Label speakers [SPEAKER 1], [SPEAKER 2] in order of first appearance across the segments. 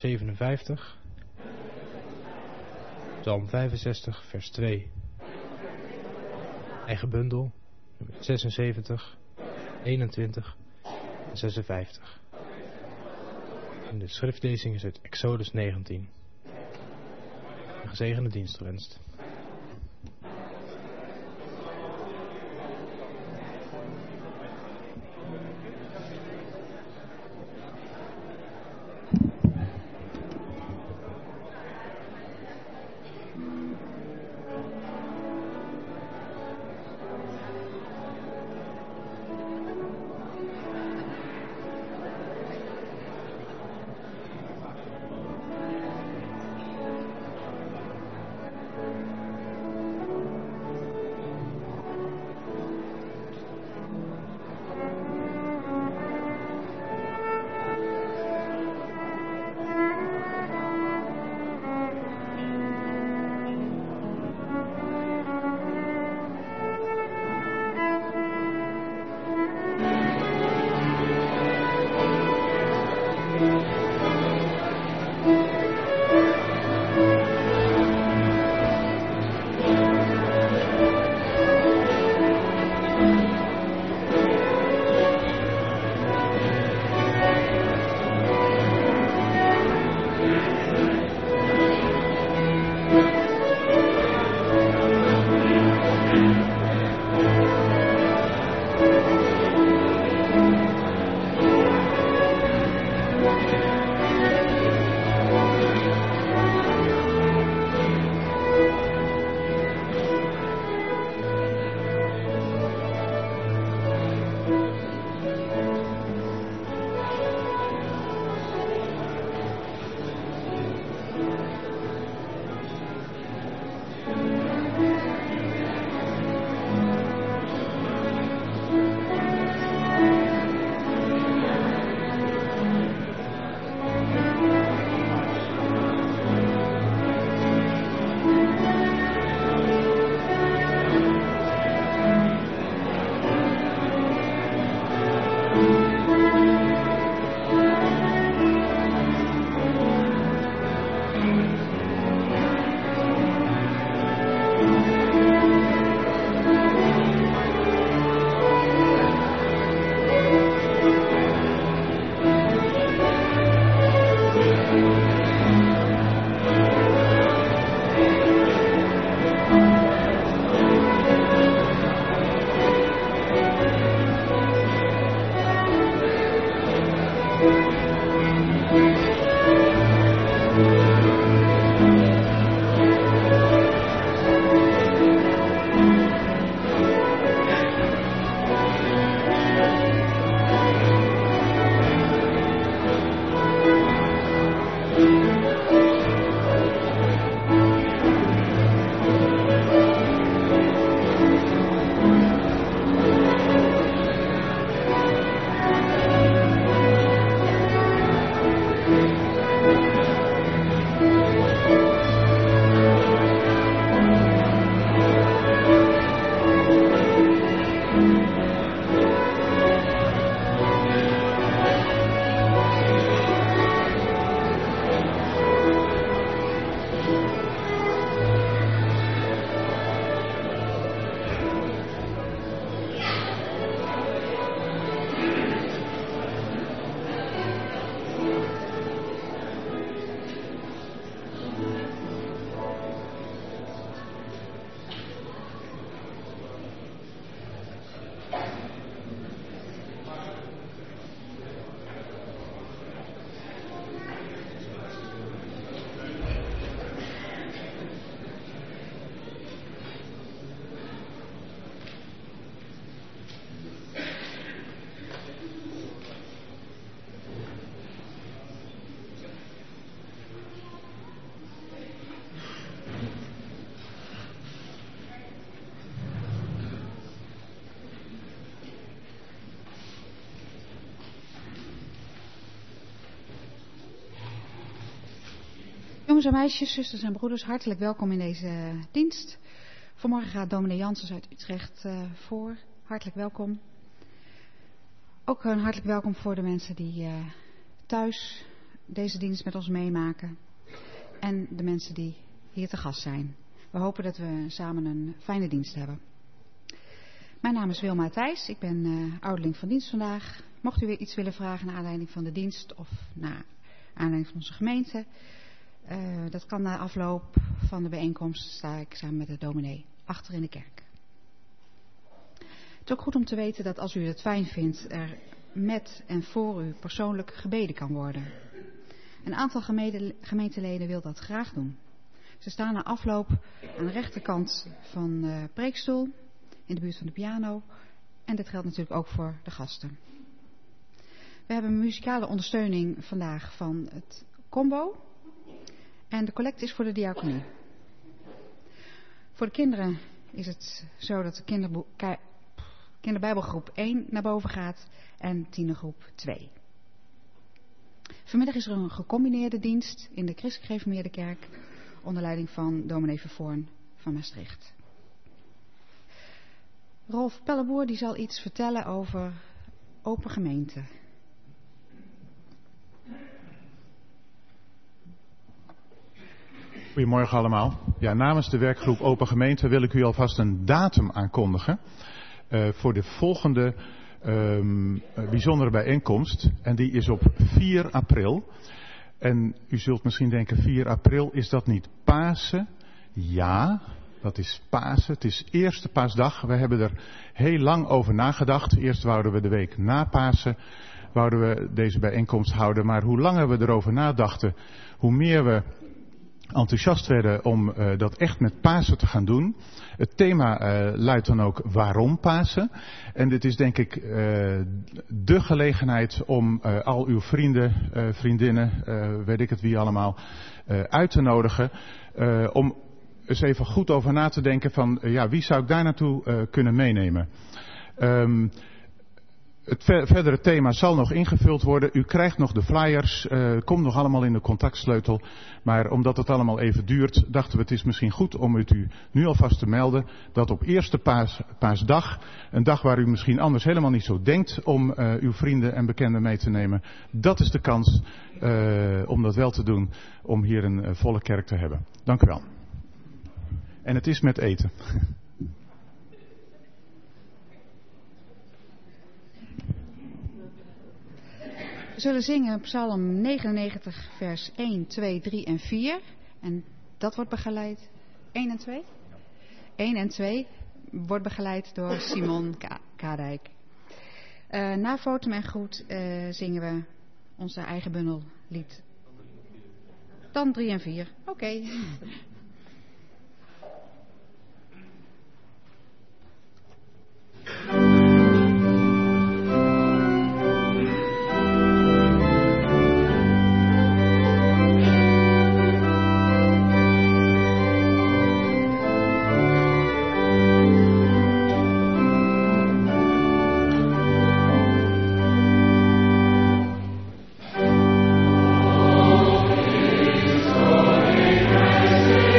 [SPEAKER 1] 57, Psalm 65, vers 2. Eigen bundel, nummer 76, 21 en 56. En de schriftlezing is uit Exodus 19. Een gezegende dienst gewenst.
[SPEAKER 2] Jongens en meisjes, zusters en broeders, hartelijk welkom in deze dienst. Vanmorgen gaat dominee Janssens uit Utrecht voor. Hartelijk welkom. Ook een hartelijk welkom voor de mensen die thuis deze dienst met ons meemaken. En de mensen die hier te gast zijn. We hopen dat we samen een fijne dienst hebben. Mijn naam is Wilma Thijs. Ik ben ouderling van dienst vandaag. Mocht u weer iets willen vragen naar aanleiding van de dienst of naar aanleiding van onze gemeente. Dat kan na afloop van de bijeenkomst. Sta ik samen met de dominee achter in de kerk. Het is ook goed om te weten dat als u het fijn vindt, er met en voor u persoonlijk gebeden kan worden. Een aantal gemeenteleden wil dat graag doen. Ze staan na afloop aan de rechterkant van de preekstoel, in de buurt van de piano. En dit geldt natuurlijk ook voor de gasten. We hebben muzikale ondersteuning vandaag van het combo. En de collecte is voor de diaconie. Voor de kinderen is het zo dat de kinderbijbelgroep 1 naar boven gaat en tienergroep 2. Vanmiddag is er een gecombineerde dienst in de Christelijk Gereformeerde Kerk onder leiding van dominee Vervoorn van Maastricht. Rolf Pelleboer die zal iets vertellen over Open Gemeente.
[SPEAKER 3] Goedemorgen allemaal. Ja, namens de werkgroep Open Gemeente wil ik u alvast een datum aankondigen voor de volgende bijzondere bijeenkomst. En die is op 4 april. En u zult misschien denken, 4 april, is dat niet Pasen? Ja, dat is Pasen. Het is eerste paasdag. We hebben er heel lang over nagedacht. Eerst wouden we de week na Pasen, wouden we deze bijeenkomst houden. Maar hoe langer we erover nadachten, hoe meer we enthousiast werden om dat echt met Pasen te gaan doen. Het thema luidt dan ook waarom Pasen. En dit is denk ik de gelegenheid om al uw vrienden, vriendinnen, weet ik het wie allemaal, uit te nodigen. Om eens even goed over na te denken van wie zou ik daar naartoe kunnen meenemen. Het verdere thema zal nog ingevuld worden. U krijgt nog de flyers. Komt nog allemaal in de contactsleutel. Maar omdat het allemaal even duurt, dachten we het is misschien goed om het u nu alvast te melden. Dat op eerste paasdag, een dag waar u misschien anders helemaal niet zo denkt om uw vrienden en bekenden mee te nemen. Dat is de kans om dat wel te doen. Om hier een volle kerk te hebben. Dank u wel. En het is met eten.
[SPEAKER 2] We zullen zingen Psalm 99 vers 1, 2, 3 en 4. En dat wordt begeleid. 1 en 2? 1 en 2 wordt begeleid door Simon Kadijk. Na Fotum en Groet zingen we onze eigen bundellied. Dan 3 en 4. Oké.
[SPEAKER 4] Amen.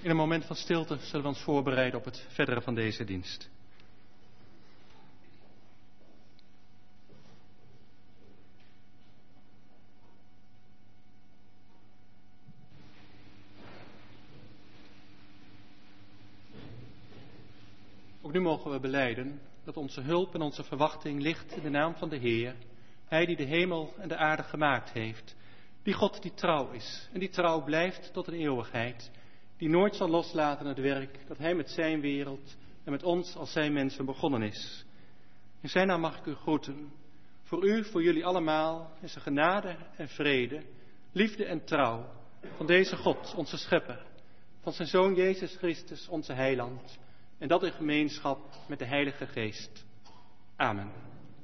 [SPEAKER 4] In een moment van stilte zullen we ons voorbereiden op het verdere van deze dienst. Ook nu mogen we belijden dat onze hulp en onze verwachting ligt in de naam van de Heer. Hij die de hemel en de aarde gemaakt heeft. Die God die trouw is en die trouw blijft tot in eeuwigheid. Die nooit zal loslaten het werk dat Hij met zijn wereld en met ons als zijn mensen begonnen is. In zijn naam mag ik u groeten. Voor u, voor jullie allemaal is er genade en vrede, liefde en trouw van deze God, onze Schepper, van zijn Zoon Jezus Christus, onze Heiland, en dat in gemeenschap met de Heilige Geest. Amen.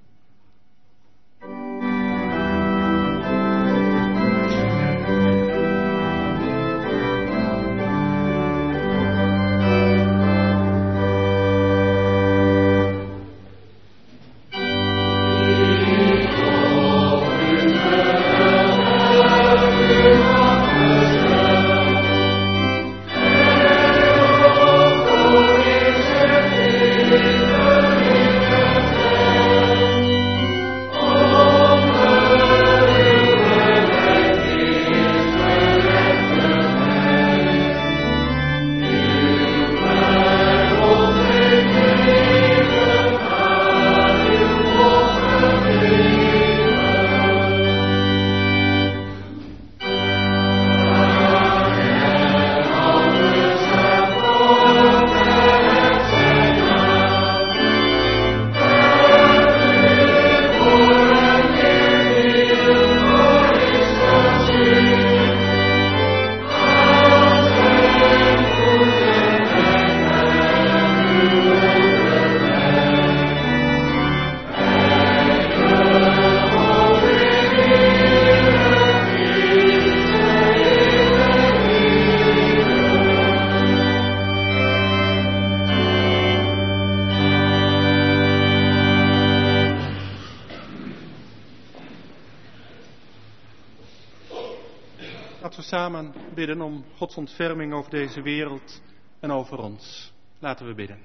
[SPEAKER 4] Laten we samen bidden om Gods ontferming over deze wereld en over ons. Laten we bidden.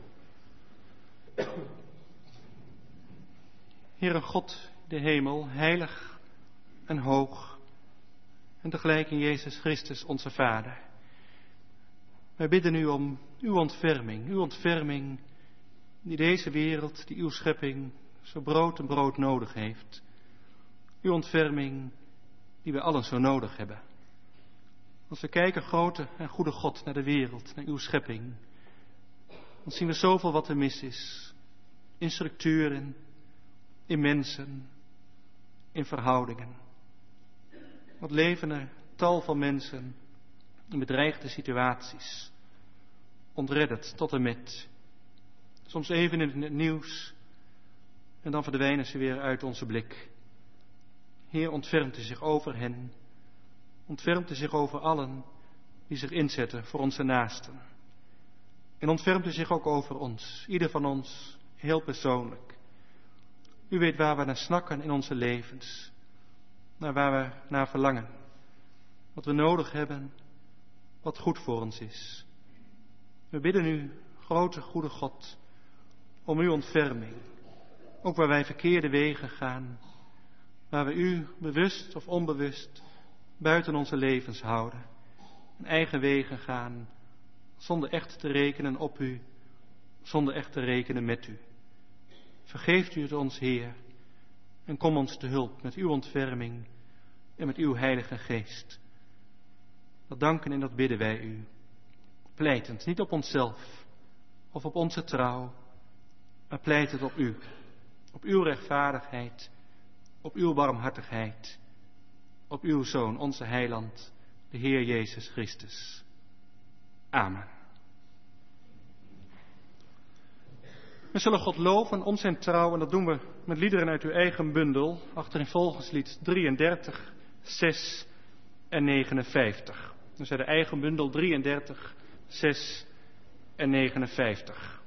[SPEAKER 4] Heere God, de hemel, heilig en hoog, en tegelijk in Jezus Christus, onze Vader. Wij bidden u om uw ontferming die deze wereld, die uw schepping, zo brood en brood nodig heeft. Uw ontferming die we allen zo nodig hebben. Als we kijken, grote en goede God, naar de wereld, naar uw schepping, dan zien we zoveel wat er mis is. In structuren, in mensen, in verhoudingen. Wat leven er tal van mensen in bedreigde situaties. Ontredderd tot en met. Soms even in het nieuws en dan verdwijnen ze weer uit onze blik. Heer, ontfermt u zich over hen. Ontfermt u zich over allen die zich inzetten voor onze naasten. En ontfermt u zich ook over ons, ieder van ons, heel persoonlijk. U weet waar we naar snakken in onze levens. Naar waar we naar verlangen. Wat we nodig hebben, wat goed voor ons is. We bidden u, grote goede God, om uw ontferming. Ook waar wij verkeerde wegen gaan. Waar we u, bewust of onbewust, buiten onze levens houden. En eigen wegen gaan, zonder echt te rekenen op u, zonder echt te rekenen met u. Vergeeft u het ons, Heer, en kom ons te hulp met uw ontferming en met uw Heilige Geest. Dat danken en dat bidden wij u, pleitend niet op onszelf of op onze trouw, maar pleitend op u, op uw rechtvaardigheid, op uw barmhartigheid, op uw Zoon, onze Heiland, de Heer Jezus Christus. Amen. We zullen God loven om zijn trouw en dat doen we met liederen uit uw eigen bundel, achtereenvolgens 33, 6 en 59. Dus uit de eigen bundel 33, 6 en 59.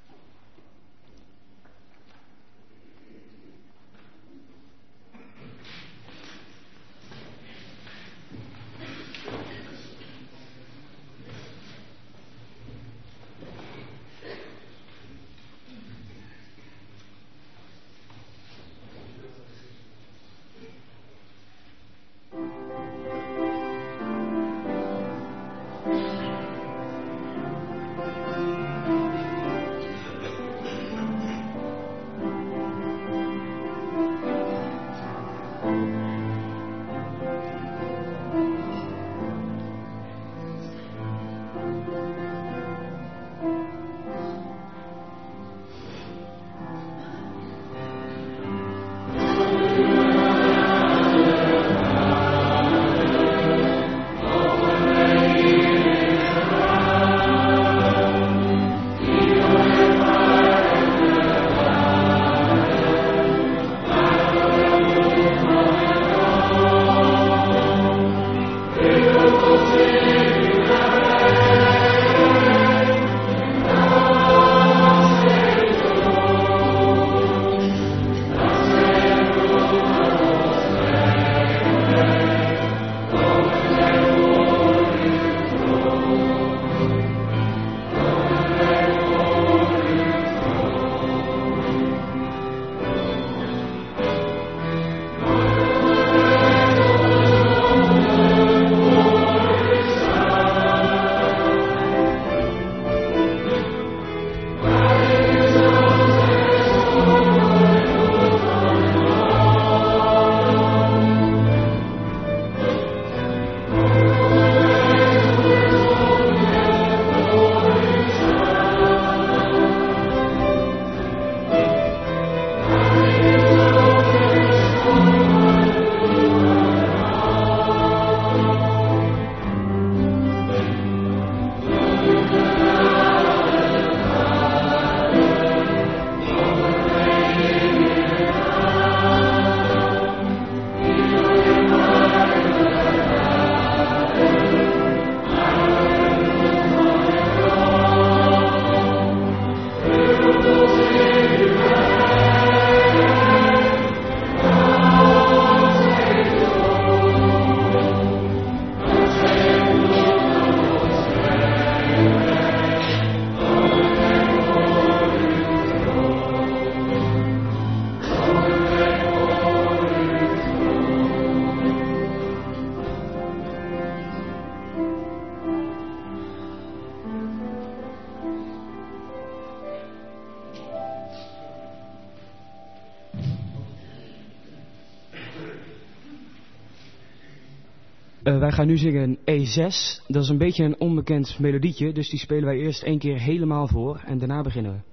[SPEAKER 5] Wij gaan nu zingen E6. Dat is een beetje een onbekend melodietje, dus die spelen wij eerst 1 keer helemaal voor en daarna beginnen we.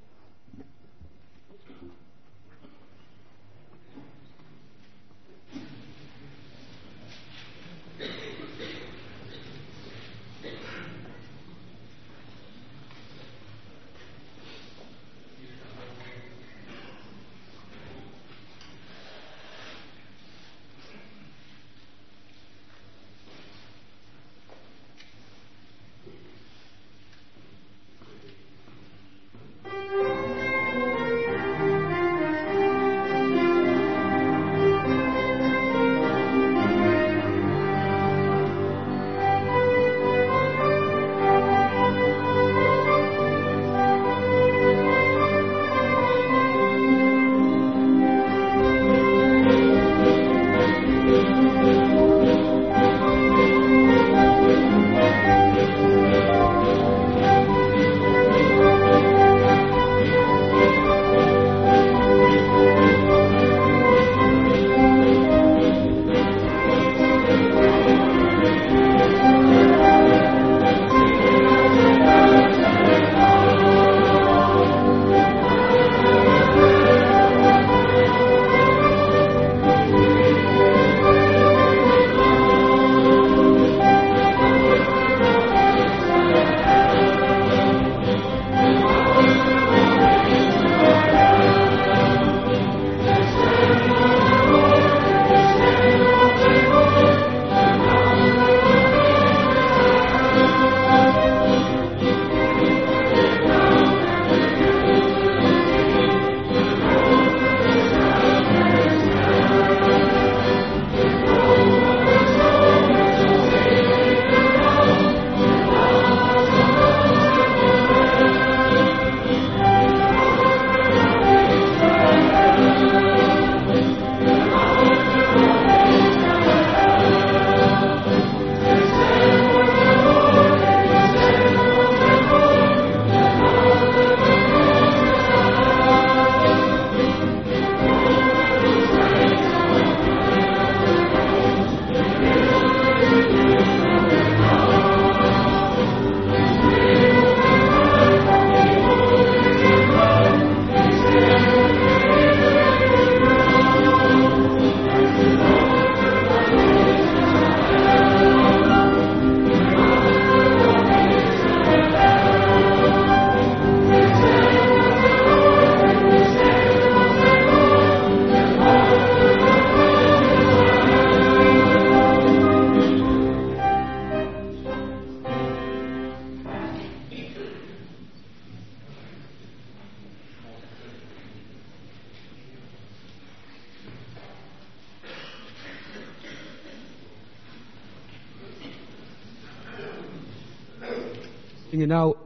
[SPEAKER 5] We zingen nou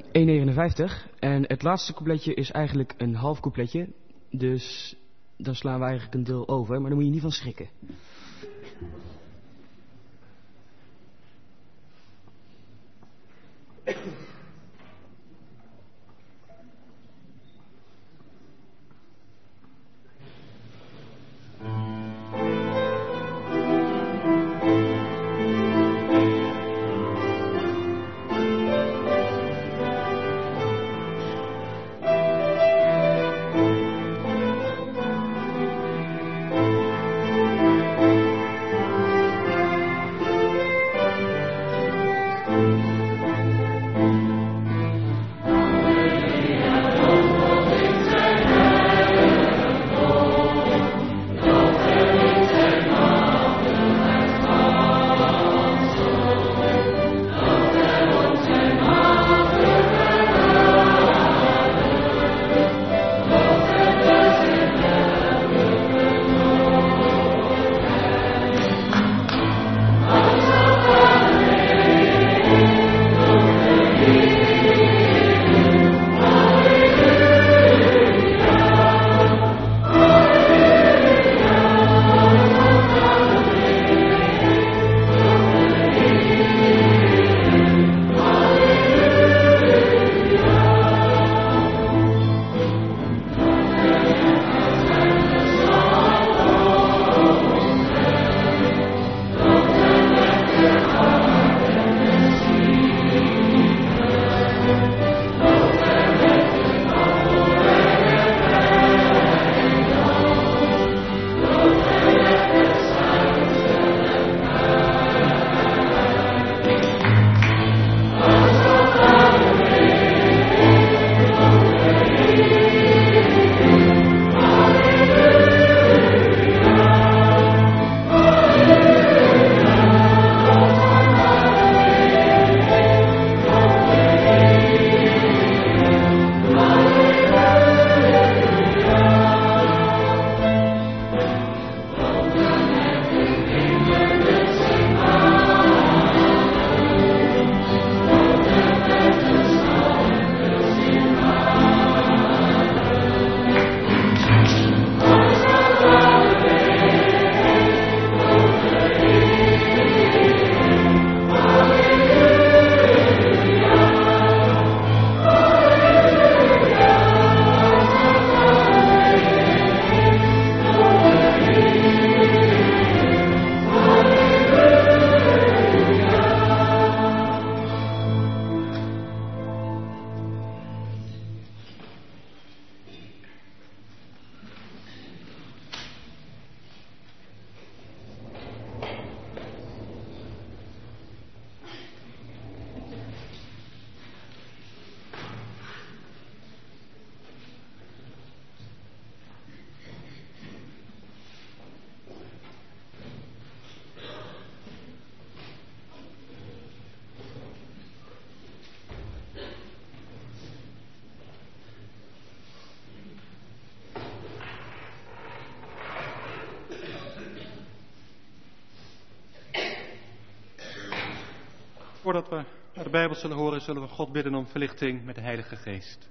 [SPEAKER 5] 1,59 en het laatste coupletje is eigenlijk een half coupletje. Dus dan slaan we eigenlijk een deel over, maar daar moet je niet van schrikken.
[SPEAKER 4] voordat we naar de Bijbel zullen horen, zullen we God bidden om verlichting met de Heilige Geest.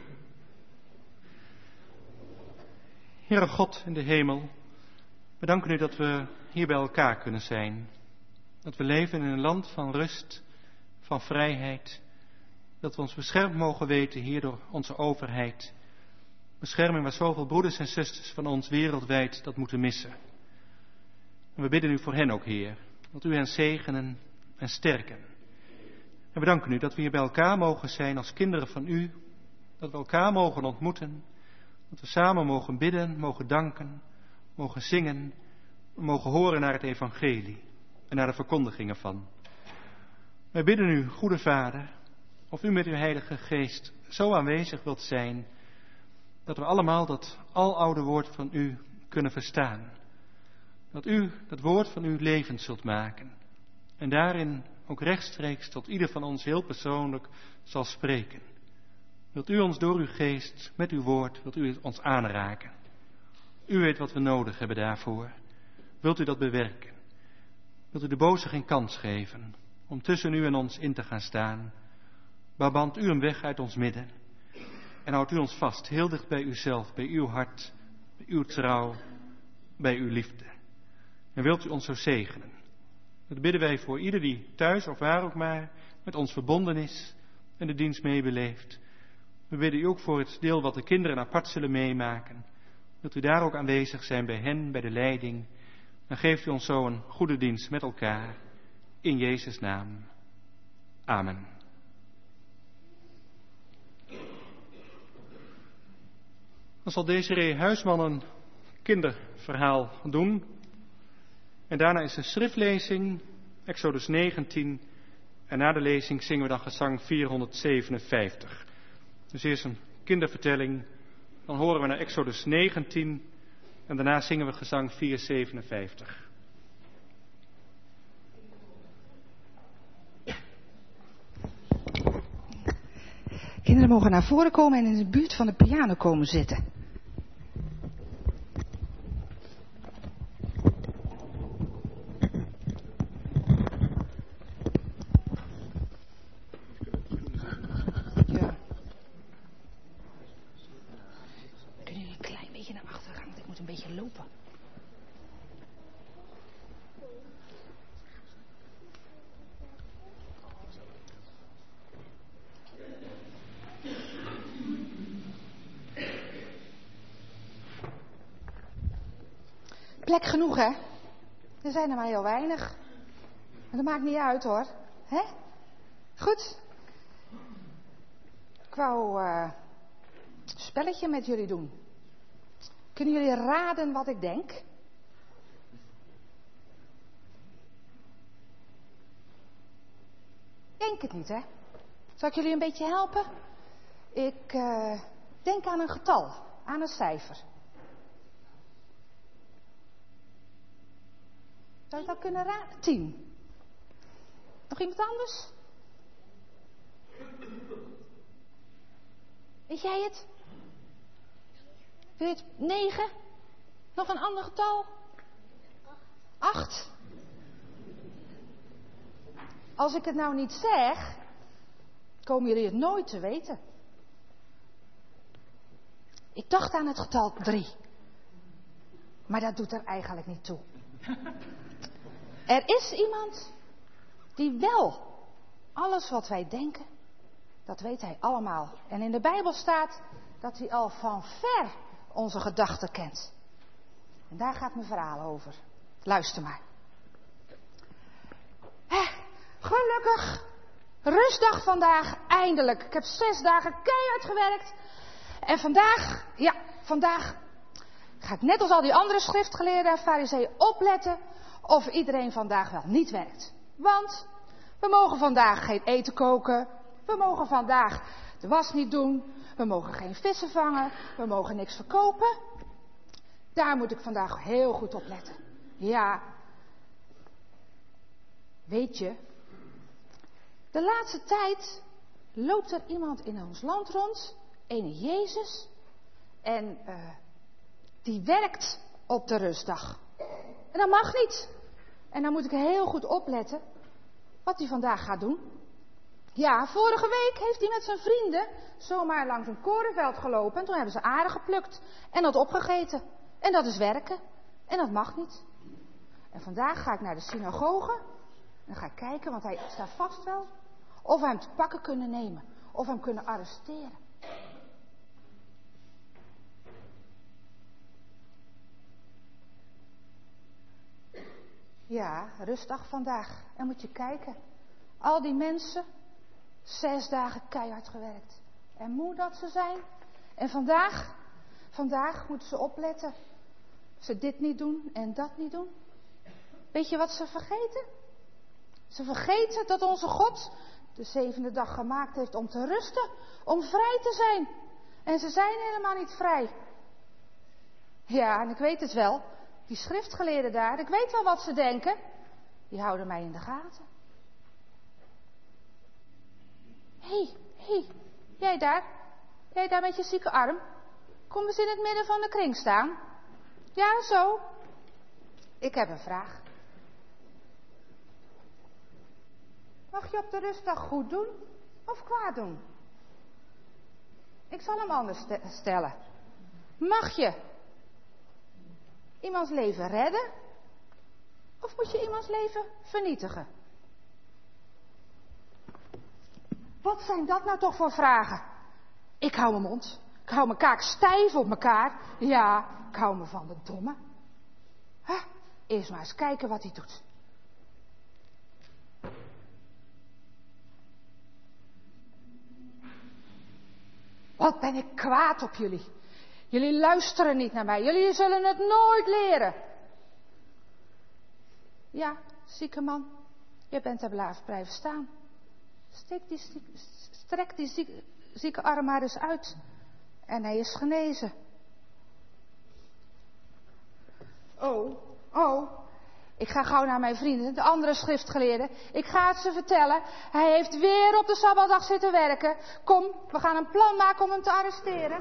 [SPEAKER 4] Heere God in de hemel, we danken u dat we hier bij elkaar kunnen zijn. Dat we leven in een land van rust, van vrijheid. Dat we ons beschermd mogen weten hier door onze overheid. Bescherming waar zoveel broeders en zusters van ons wereldwijd dat moeten missen. En we bidden u voor hen ook, Heer. Dat u hen zegenen en sterken. En we danken u dat we hier bij elkaar mogen zijn als kinderen van u. Dat we elkaar mogen ontmoeten. Dat we samen mogen bidden, mogen danken, mogen zingen. Mogen horen naar het evangelie en naar de verkondigingen van. Wij bidden u, goede Vader, of u met uw Heilige Geest zo aanwezig wilt zijn, dat we allemaal dat aloude woord van u kunnen verstaan. Dat u dat woord van u levend zult maken. En daarin ook rechtstreeks tot ieder van ons heel persoonlijk zal spreken. Wilt u ons door uw geest, met uw woord, wilt u ons aanraken. U weet wat we nodig hebben daarvoor. Wilt u dat bewerken? Wilt u de boze geen kans geven om tussen u en ons in te gaan staan? Barbant u hem weg uit ons midden. En houdt u ons vast, heel dicht bij uzelf, bij uw hart, bij uw trouw, bij uw liefde. En wilt u ons zo zegenen? Dat bidden wij voor ieder die thuis of waar ook maar met ons verbonden is en de dienst meebeleeft. We bidden u ook voor het deel wat de kinderen apart zullen meemaken. Wilt u daar ook aanwezig zijn bij hen, bij de leiding. Dan geeft u ons zo een goede dienst met elkaar. In Jezus' naam. Amen. Dan zal Desiree Huisman een kinderverhaal doen. En daarna is een schriftlezing, Exodus 19. En na de lezing zingen we dan gezang 457. Dus eerst een kindervertelling. Dan horen we naar Exodus 19. En daarna zingen we gezang 457.
[SPEAKER 6] Kinderen mogen naar voren komen en in de buurt van de piano komen zitten. Ja. Kunnen jullie een klein beetje naar achter gaan, want ik moet een beetje lopen. Plek genoeg, hè? Er zijn er maar heel weinig. Maar dat maakt niet uit, hoor. Hè? Goed. Ik wou een spelletje met jullie doen. Kunnen jullie raden wat ik denk? Denk het niet, hè? Zal ik jullie een beetje helpen? Ik denk aan een getal, aan een cijfer. Zou je dat kunnen raden? 10. Nog iemand anders? Weet jij het? Wil je het? 9? Nog een ander getal? 8. Als ik het nou niet zeg, komen jullie het nooit te weten. Ik dacht aan het getal 3. Maar dat doet er eigenlijk niet toe. Er is iemand die wel alles wat wij denken, dat weet hij allemaal. En in de Bijbel staat dat hij al van ver onze gedachten kent. En daar gaat mijn verhaal over. Luister maar. Gelukkig, rustdag vandaag, eindelijk. Ik heb 6 dagen keihard gewerkt. En vandaag ga ik net als al die andere schriftgeleerden en farizeeën opletten of iedereen vandaag wel niet werkt. Want we mogen vandaag geen eten koken. We mogen vandaag de was niet doen. We mogen geen vissen vangen. We mogen niks verkopen. Daar moet ik vandaag heel goed op letten. Ja. Weet je, de laatste tijd loopt er iemand in ons land rond, ene Jezus, en die werkt op de rustdag. En dat mag niet. En dan moet ik heel goed opletten, wat hij vandaag gaat doen? Ja, vorige week heeft hij met zijn vrienden zomaar langs een korenveld gelopen en toen hebben ze aarde geplukt en dat opgegeten. En dat is werken. En dat mag niet. En vandaag ga ik naar de synagoge en dan ga ik kijken, want hij staat vast wel, of we hem te pakken kunnen nemen, of we hem kunnen arresteren. Ja, rustdag vandaag. En moet je kijken. Al die mensen, 6 dagen keihard gewerkt. En moe dat ze zijn. En vandaag moeten ze opletten. Ze dit niet doen en dat niet doen. Weet je wat ze vergeten? Ze vergeten dat onze God de 7e dag gemaakt heeft om te rusten. Om vrij te zijn. En ze zijn helemaal niet vrij. Ja, en ik weet het wel. Die schriftgeleerden daar, ik weet wel wat ze denken. Die houden mij in de gaten. Hé, jij daar met je zieke arm. Kom eens in het midden van de kring staan. Ja, zo. Ik heb een vraag. Mag je op de rustdag goed doen of kwaad doen? Ik zal hem anders stellen. Mag je iemands leven redden? Of moet je iemands leven vernietigen? Wat zijn dat nou toch voor vragen? Ik hou mijn mond. Ik hou mijn kaak stijf op elkaar. Ja, ik hou me van de domme. Eerst maar eens kijken wat hij doet. Wat ben ik kwaad op jullie. Jullie luisteren niet naar mij. Jullie zullen het nooit leren. Ja, zieke man. Je bent er blijven staan. Strek die zieke arm maar eens uit. En hij is genezen. Oh. Ik ga gauw naar mijn vrienden, de andere schriftgeleerden. Ik ga het ze vertellen. Hij heeft weer op de Sabbatdag zitten werken. Kom, we gaan een plan maken om hem te arresteren.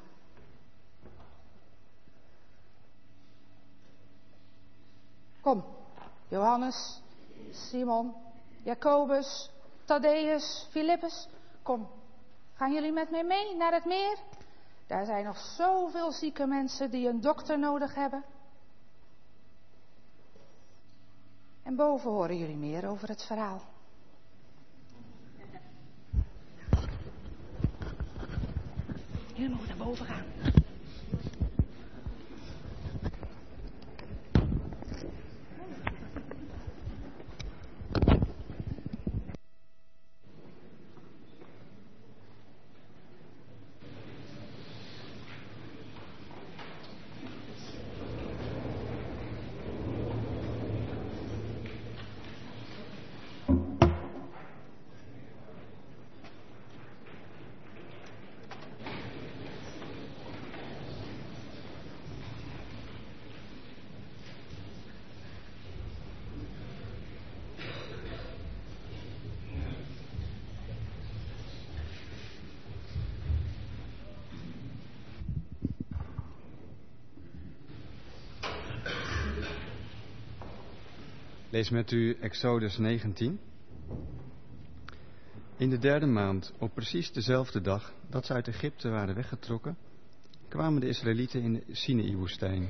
[SPEAKER 6] Kom, Johannes, Simon, Jacobus, Thaddäus, Filippus. Kom, gaan jullie met mij mee naar het meer? Daar zijn nog zoveel zieke mensen die een dokter nodig hebben. En boven horen jullie meer over het verhaal. Jullie mogen naar boven gaan.
[SPEAKER 7] Lees met u Exodus 19. In de 3e maand, op precies dezelfde dag dat ze uit Egypte waren weggetrokken, kwamen de Israëlieten in de Sinaï-woestijn.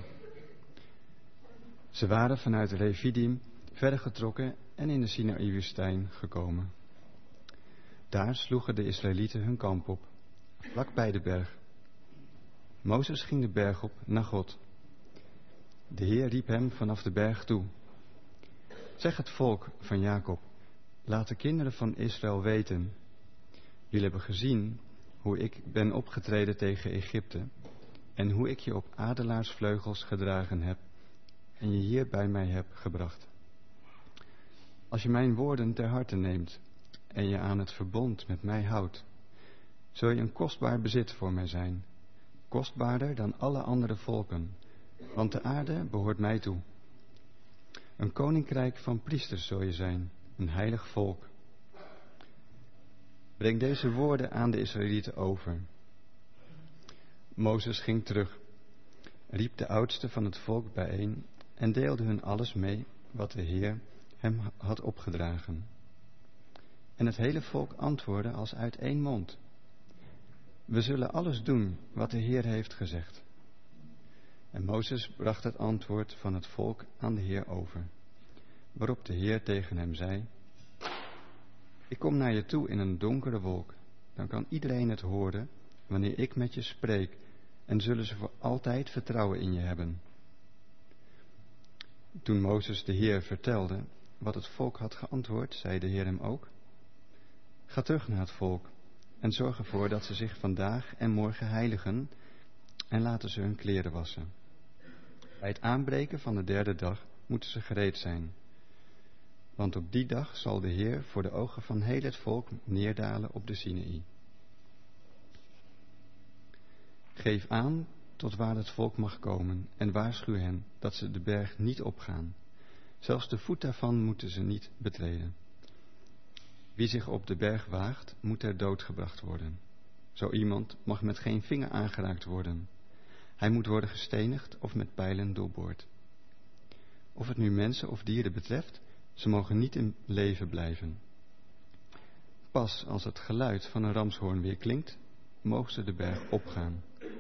[SPEAKER 7] Ze waren vanuit Refidim verder getrokken en in de Sinaï-woestijn gekomen. Daar sloegen de Israëlieten hun kamp op, vlakbij de berg. Mozes ging de berg op naar God. De Heer riep hem vanaf de berg toe. Zeg het volk van Jacob, laat de kinderen van Israël weten. Jullie hebben gezien hoe ik ben opgetreden tegen Egypte en hoe ik je op adelaarsvleugels gedragen heb en je hier bij mij heb gebracht. Als je mijn woorden ter harte neemt en je aan het verbond met mij houdt, zul je een kostbaar bezit voor mij zijn, kostbaarder dan alle andere volken, want de aarde behoort mij toe. Een koninkrijk van priesters zul je zijn, een heilig volk. Breng deze woorden aan de Israëlieten over. Mozes ging terug, riep de oudsten van het volk bijeen en deelde hun alles mee wat de Heer hem had opgedragen. En het hele volk antwoordde als uit één mond: we zullen alles doen wat de Heer heeft gezegd. En Mozes bracht het antwoord van het volk aan de Heer over. Waarop de Heer tegen hem zei: ik kom naar je toe in een donkere wolk. Dan kan iedereen het horen wanneer ik met je spreek, en zullen ze voor altijd vertrouwen in je hebben. Toen Mozes de Heer vertelde wat het volk had geantwoord, zei de Heer hem ook: ga terug naar het volk en zorg ervoor dat ze zich vandaag en morgen heiligen en laten ze hun kleren wassen. Bij het aanbreken van de derde dag moeten ze gereed zijn. Want op die dag zal de Heer voor de ogen van heel het volk neerdalen op de Sinaï. Geef aan tot waar het volk mag komen en waarschuw hen dat ze de berg niet opgaan. Zelfs de voet daarvan moeten ze niet betreden. Wie zich op de berg waagt, moet ter dood gebracht worden. Zo iemand mag met geen vinger aangeraakt worden. Hij moet worden gestenigd of met pijlen doorboord. Of het nu mensen of dieren betreft, ze mogen niet in leven blijven. Pas als het geluid van een ramshoorn weer klinkt, mogen ze de berg opgaan.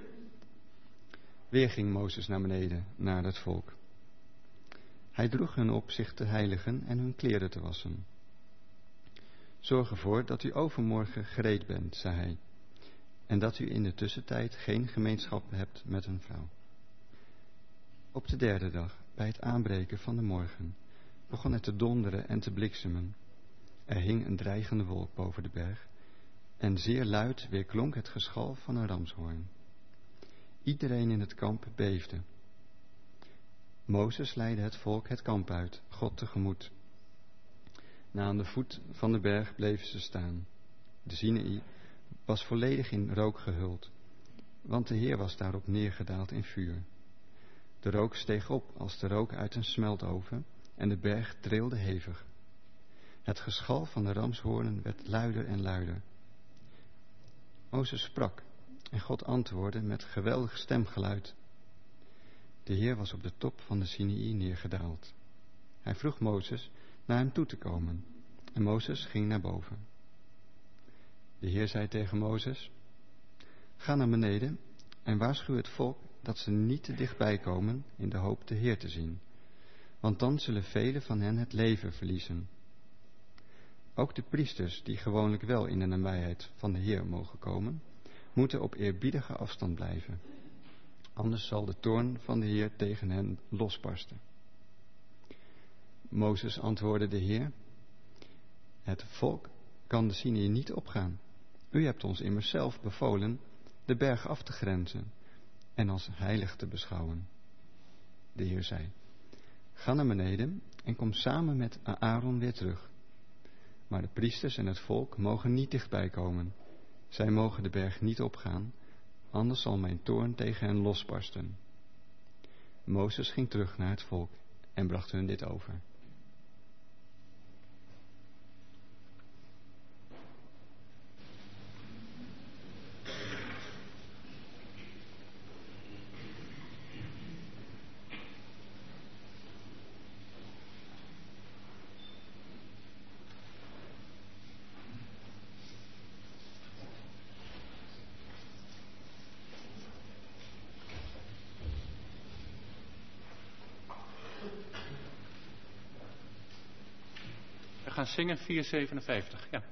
[SPEAKER 7] Weer ging Mozes naar beneden, naar het volk. Hij droeg hen op zich te heiligen en hun kleren te wassen. Zorg ervoor dat u overmorgen gereed bent, zei hij, en dat u in de tussentijd geen gemeenschap hebt met een vrouw. Op de derde dag, bij het aanbreken van de morgen, begon het te donderen en te bliksemen. Er hing een dreigende wolk boven de berg, en zeer luid weerklonk het geschal van een ramshoorn. Iedereen in het kamp beefde. Mozes leidde het volk het kamp uit, God tegemoet. Na aan de voet van de berg bleven ze staan. De Sinaï was volledig in rook gehuld, want de Heer was daarop neergedaald in vuur. De rook steeg op als de rook uit een smeltoven en de berg trilde hevig. Het geschal van de ramshoornen werd luider en luider. Mozes sprak en God antwoordde met geweldig stemgeluid. De Heer was op de top van de Sinaï neergedaald. Hij vroeg Mozes naar hem toe te komen en Mozes ging naar boven. De Heer zei tegen Mozes: ga naar beneden en waarschuw het volk dat ze niet te dichtbij komen in de hoop de Heer te zien, want dan zullen velen van hen het leven verliezen. Ook de priesters die gewoonlijk wel in de nabijheid van de Heer mogen komen, moeten op eerbiedige afstand blijven. Anders zal de toorn van de Heer tegen hen losbarsten. Mozes antwoordde de Heer: het volk kan de Sinaï niet opgaan. U hebt ons immers zelf bevolen de berg af te grenzen en als heilig te beschouwen. De Heer zei: ga naar beneden en kom samen met Aaron weer terug. Maar de priesters en het volk mogen niet dichtbij komen. Zij mogen de berg niet opgaan, anders zal mijn toorn tegen hen losbarsten. Mozes ging terug naar het volk en bracht hun dit over.
[SPEAKER 4] We gaan zingen 457, ja.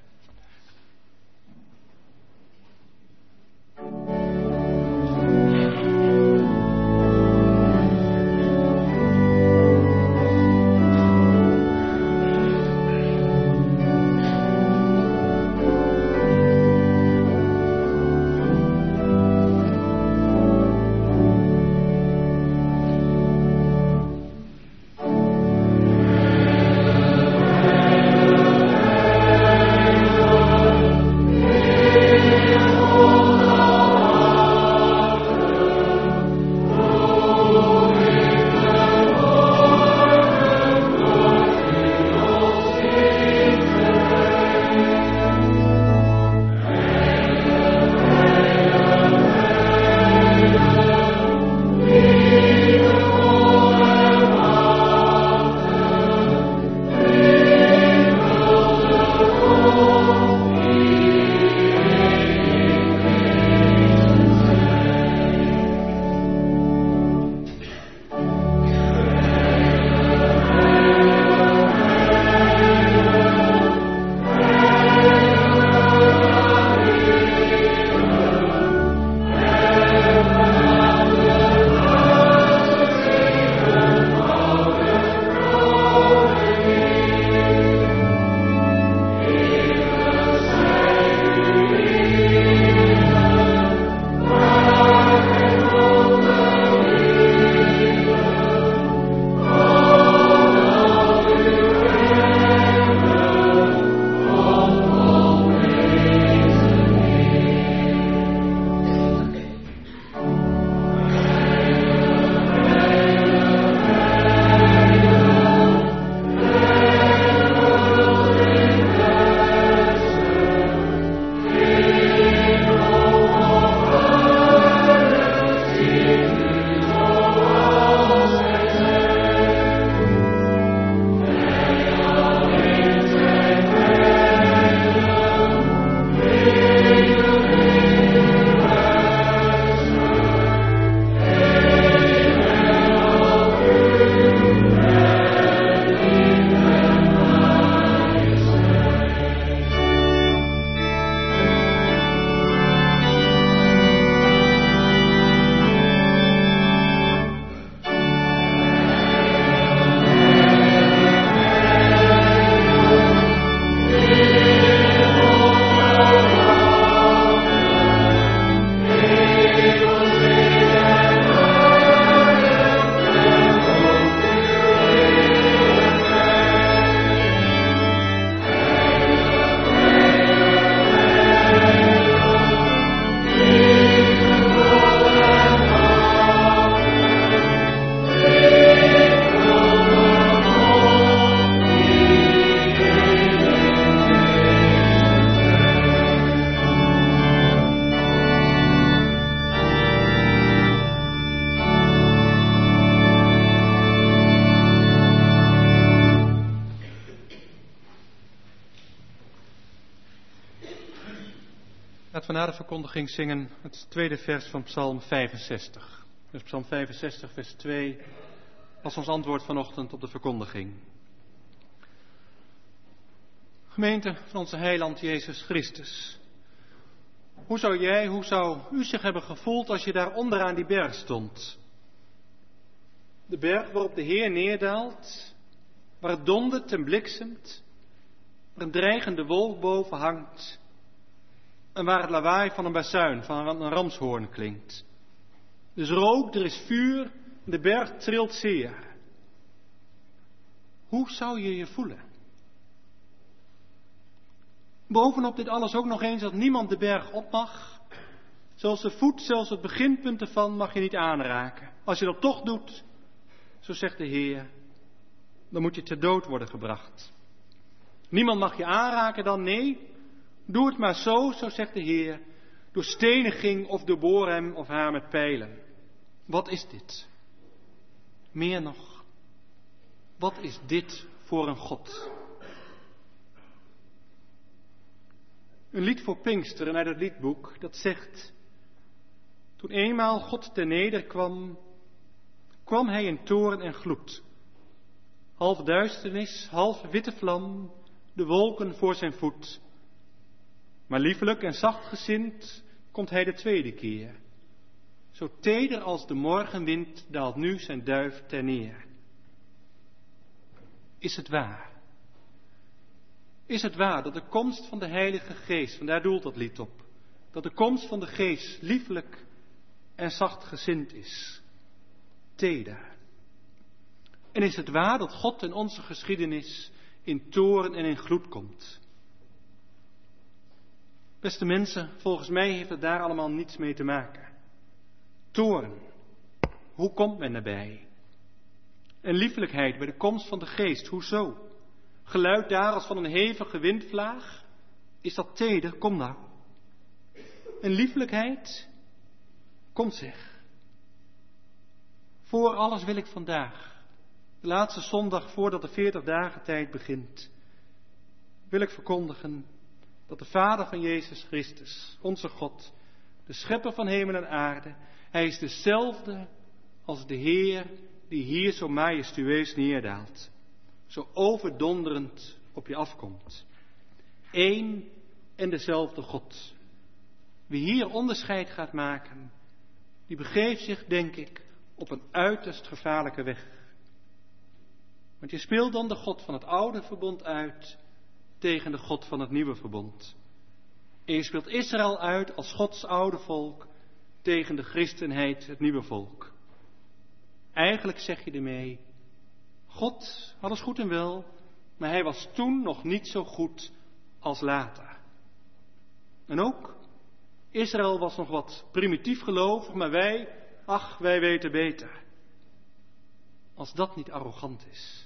[SPEAKER 4] Laten we na de verkondiging zingen het tweede vers van Psalm 65. Dus Psalm 65, vers 2, als ons antwoord vanochtend op de verkondiging. Gemeente van onze heiland Jezus Christus. Hoe zou u zich hebben gevoeld als je daar onderaan die berg stond? De berg waarop de Heer neerdaalt, waar het dondert en bliksemt, waar een dreigende wolk boven hangt en waar het lawaai van een bazuin, van een ramshoorn klinkt. Er is rook, er is vuur en de berg trilt zeer. Hoe zou je je voelen? Bovenop dit alles ook nog eens dat niemand de berg op mag. Zelfs de voet, zelfs het beginpunt ervan mag je niet aanraken. Als je dat toch doet, zo zegt de Heer, dan moet je ter dood worden gebracht. Niemand mag je aanraken dan, nee. Doe het maar zo zegt de Heer, door steniging of doorboor hem of haar met pijlen. Wat is dit? Meer nog, wat is dit voor een God? Een lied voor Pinksteren uit het liedboek, dat zegt: toen eenmaal God ter neder kwam, kwam hij in toorn en gloed. Half duisternis, half witte vlam, de wolken voor zijn voet. Maar liefelijk en zachtgezind komt hij de tweede keer. Zo teder als de morgenwind daalt nu zijn duif ter neer. Is het waar? Is het waar dat de komst van de Heilige Geest, vandaar doelt dat lied op, dat de komst van de Geest liefelijk en zachtgezind is? Teder. En is het waar dat God in onze geschiedenis in toorn en in gloed komt? Beste mensen, volgens mij heeft het daar allemaal niets mee te maken. Toorn, hoe komt men erbij? En liefelijkheid bij de komst van de Geest, hoezo? Geluid daar als van een hevige windvlaag? Is dat teder? Kom nou. En liefelijkheid? Kom zeg. Voor alles wil ik vandaag, de laatste zondag voordat de 40 dagen tijd begint, wil ik verkondigen dat de Vader van Jezus Christus, onze God, de schepper van hemel en aarde, hij is dezelfde als de Heer die hier zo majestueus neerdaalt, zo overdonderend op je afkomt. Eén en dezelfde God. Wie hier onderscheid gaat maken, die begeeft zich, denk ik, op een uiterst gevaarlijke weg. Want je speelt dan de God van het oude verbond uit tegen de God van het nieuwe verbond. En je speelt Israël uit als Gods oude volk tegen de christenheid, het nieuwe volk. Eigenlijk zeg je ermee, God, alles goed en wel, maar hij was toen nog niet zo goed als later. En ook, Israël was nog wat primitief gelovig, maar wij weten beter. Als dat niet arrogant is.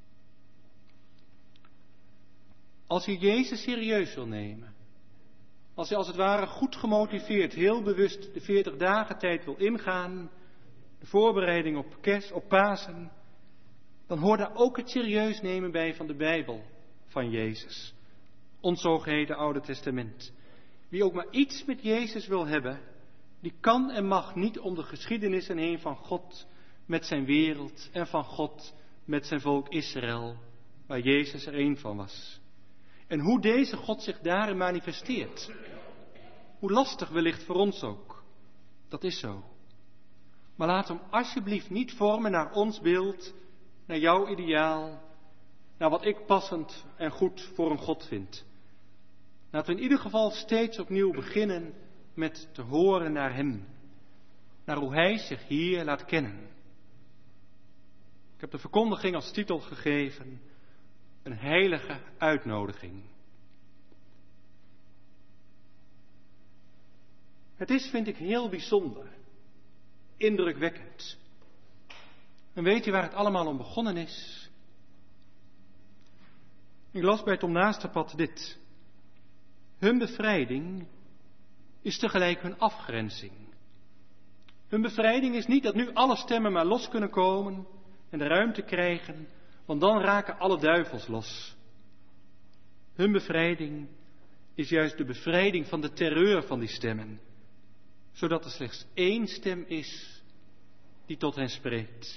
[SPEAKER 4] Als je Jezus serieus wil nemen, als je als het ware goed gemotiveerd, heel bewust de 40 dagen tijd wil ingaan, de voorbereiding op kerst, op Pasen, dan hoort daar ook het serieus nemen bij van de Bijbel van Jezus. Ons zogeheten Oude Testament. Wie ook maar iets met Jezus wil hebben, die kan en mag niet om de geschiedenissen heen van God met zijn wereld en van God met zijn volk Israël, waar Jezus er één van was. En hoe deze God zich daarin manifesteert. Hoe lastig wellicht voor ons ook. Dat is zo. Maar laat hem alsjeblieft niet vormen naar ons beeld, naar jouw ideaal, naar wat ik passend en goed voor een God vind. Laten we in ieder geval steeds opnieuw beginnen met te horen naar hem. Naar hoe hij zich hier laat kennen. Ik heb de verkondiging als titel gegeven: een heilige uitnodiging. Het is, vind ik, heel bijzonder, indrukwekkend. En weet je waar het allemaal om begonnen is? Ik las bij Tom Naasterpad dit. Hun bevrijding is tegelijk hun afgrenzing. Hun bevrijding is niet dat nu alle stemmen maar los kunnen komen en de ruimte krijgen, want dan raken alle duivels los. Hun bevrijding is juist de bevrijding van de terreur van die stemmen, zodat er slechts één stem is die tot hen spreekt.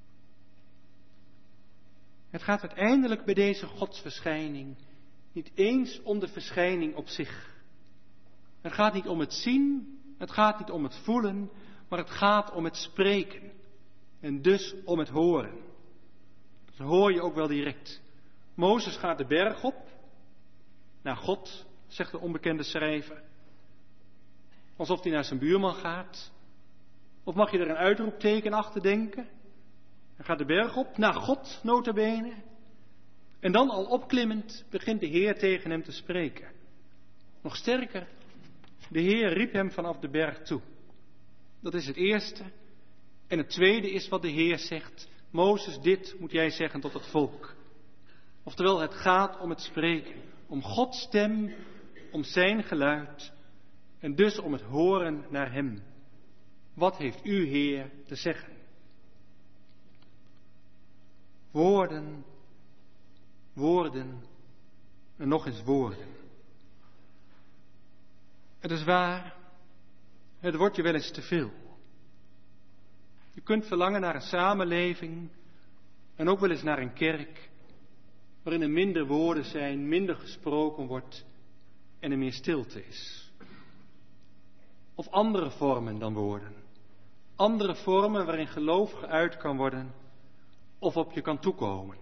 [SPEAKER 4] Het gaat uiteindelijk bij deze godsverschijning niet eens om de verschijning op zich. Het gaat niet om het zien, het gaat niet om het voelen, maar het gaat om het spreken en dus om het horen. Dat hoor je ook wel direct. Mozes gaat de berg op, naar God, zegt de onbekende schrijver. Alsof hij naar zijn buurman gaat. Of mag je er een uitroepteken achter denken? Hij gaat de berg op, naar God, nota bene. En dan al opklimmend begint de Heer tegen hem te spreken. Nog sterker, de Heer riep hem vanaf de berg toe. Dat is het eerste. En het tweede is wat de Heer zegt. Mozes, dit moet jij zeggen tot het volk. Oftewel, het gaat om het spreken. Om Gods stem, om zijn geluid. En dus om het horen naar hem. Wat heeft u, Heer, te zeggen? Woorden, woorden en nog eens woorden. Het is waar, het wordt je wel eens te veel. Je kunt verlangen naar een samenleving en ook wel eens naar een kerk waarin er minder woorden zijn, minder gesproken wordt en er meer stilte is. Of andere vormen dan woorden. Andere vormen waarin geloof geuit kan worden of op je kan toekomen.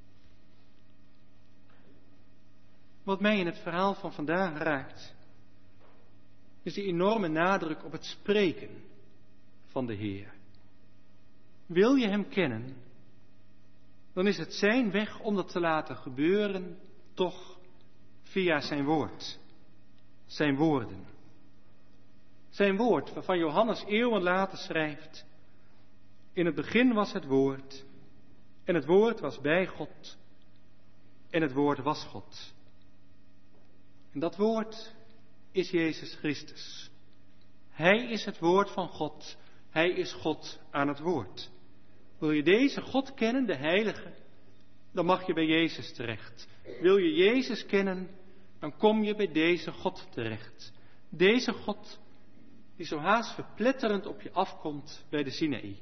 [SPEAKER 4] Wat mij in het verhaal van vandaag raakt, is die enorme nadruk op het spreken van de Heer. Wil je hem kennen, dan is het zijn weg om dat te laten gebeuren, toch via zijn woord, zijn woorden. Zijn woord, waarvan Johannes eeuwen later schrijft: in het begin was het woord, en het woord was bij God, en het woord was God. En dat woord is Jezus Christus. Hij is het woord van God. Hij is God aan het woord. Wil je deze God kennen, de Heilige, dan mag je bij Jezus terecht. Wil je Jezus kennen, dan kom je bij deze God terecht. Deze God die zo haast verpletterend op je afkomt bij de Sinaï.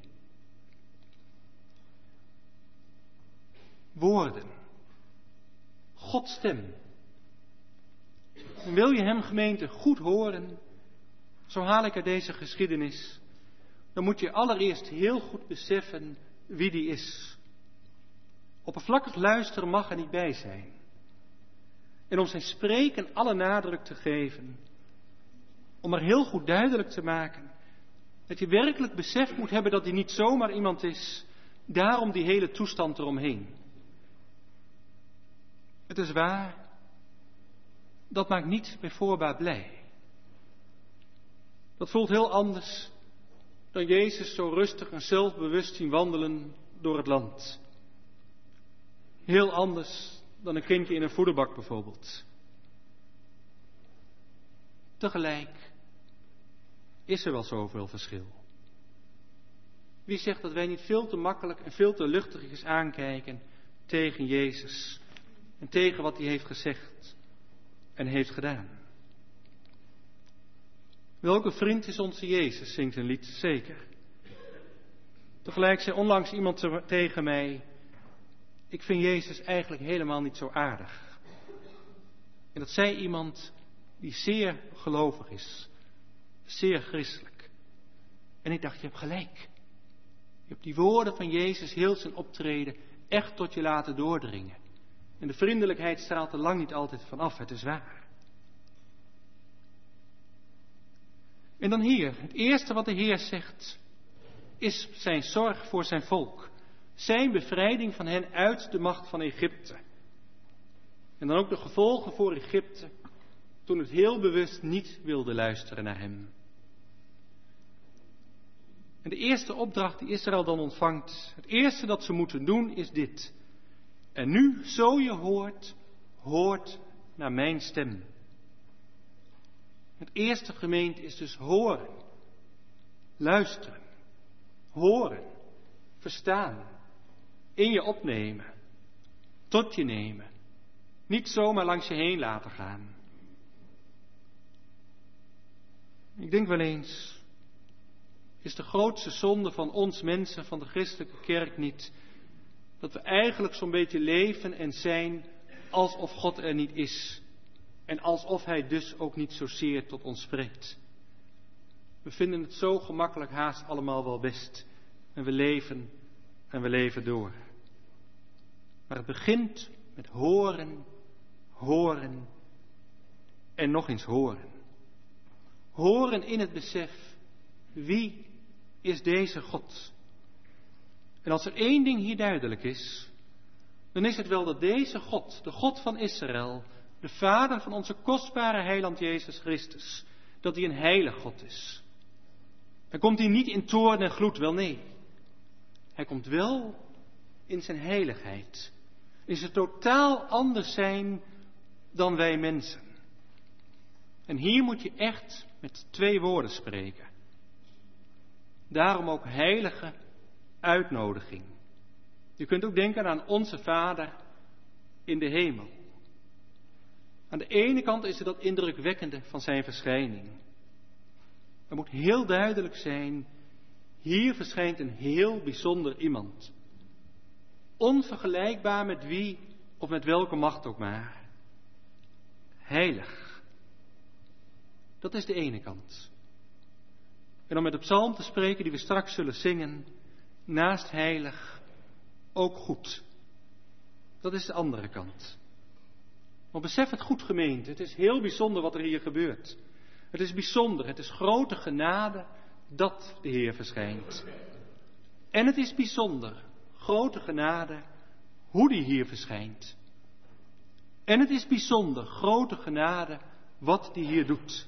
[SPEAKER 4] Woorden. Gods stem. En wil je hem, gemeente, goed horen, zo haal ik uit deze geschiedenis, dan moet je allereerst heel goed beseffen wie die is. Oppervlakkig luisteren mag er niet bij zijn. En om zijn spreken alle nadruk te geven, om er heel goed duidelijk te maken dat je werkelijk besef moet hebben dat hij niet zomaar iemand is, daarom die hele toestand eromheen. Het is waar, dat maakt niet bij voorbaat blij. Dat voelt heel anders dan Jezus zo rustig en zelfbewust zien wandelen door het land. Heel anders dan een kindje in een voederbak bijvoorbeeld. Tegelijk is er wel zoveel verschil. Wie zegt dat wij niet veel te makkelijk en veel te luchtigjes aankijken tegen Jezus en tegen wat hij heeft gezegd en heeft gedaan? Welke vriend is onze Jezus, zingt een lied, zeker. Tegelijk zei onlangs iemand tegen mij: ik vind Jezus eigenlijk helemaal niet zo aardig. En dat zei iemand die zeer gelovig is, zeer christelijk. En ik dacht, je hebt gelijk. Je hebt die woorden van Jezus, heel zijn optreden, echt tot je laten doordringen. En de vriendelijkheid straalt er lang niet altijd van af, het is waar. En dan hier, het eerste wat de Heer zegt, is zijn zorg voor zijn volk. Zijn bevrijding van hen uit de macht van Egypte. En dan ook de gevolgen voor Egypte, toen het heel bewust niet wilde luisteren naar hem. En de eerste opdracht die Israël dan ontvangt, het eerste dat ze moeten doen is dit. En nu, zo je hoort naar mijn stem. Het eerste, gemeente, is dus horen, luisteren, horen, verstaan, in je opnemen, tot je nemen, niet zomaar langs je heen laten gaan. Ik denk wel eens, is de grootste zonde van ons mensen, van de christelijke kerk niet, dat we eigenlijk zo'n beetje leven en zijn alsof God er niet is. En alsof Hij dus ook niet zozeer tot ons spreekt. We vinden het zo gemakkelijk haast allemaal wel best. En we leven door. Maar het begint met horen, horen en nog eens horen. Horen in het besef, wie is deze God? En als er één ding hier duidelijk is, dan is het wel dat deze God, de God van Israël, de Vader van onze kostbare heiland Jezus Christus, dat Hij een heilig God is. Hij komt hier niet in toorn en gloed, wel nee. Hij komt wel in zijn heiligheid. In zijn totaal anders zijn dan wij mensen. En hier moet je echt met 2 woorden spreken. Daarom ook heilige uitnodiging. Je kunt ook denken aan onze Vader in de hemel. Aan de ene kant is er dat indrukwekkende van zijn verschijning. Er moet heel duidelijk zijn, hier verschijnt een heel bijzonder iemand. Onvergelijkbaar met wie of met welke macht ook maar. Heilig. Dat is de ene kant. En om met de psalm te spreken die we straks zullen zingen, naast heilig ook goed. Dat is de andere kant. Maar besef het goed, gemeente, het is heel bijzonder wat er hier gebeurt. Het is bijzonder, het is grote genade dat de Heer verschijnt. En het is bijzonder, grote genade, hoe die hier verschijnt. En het is bijzonder, grote genade, wat die hier doet.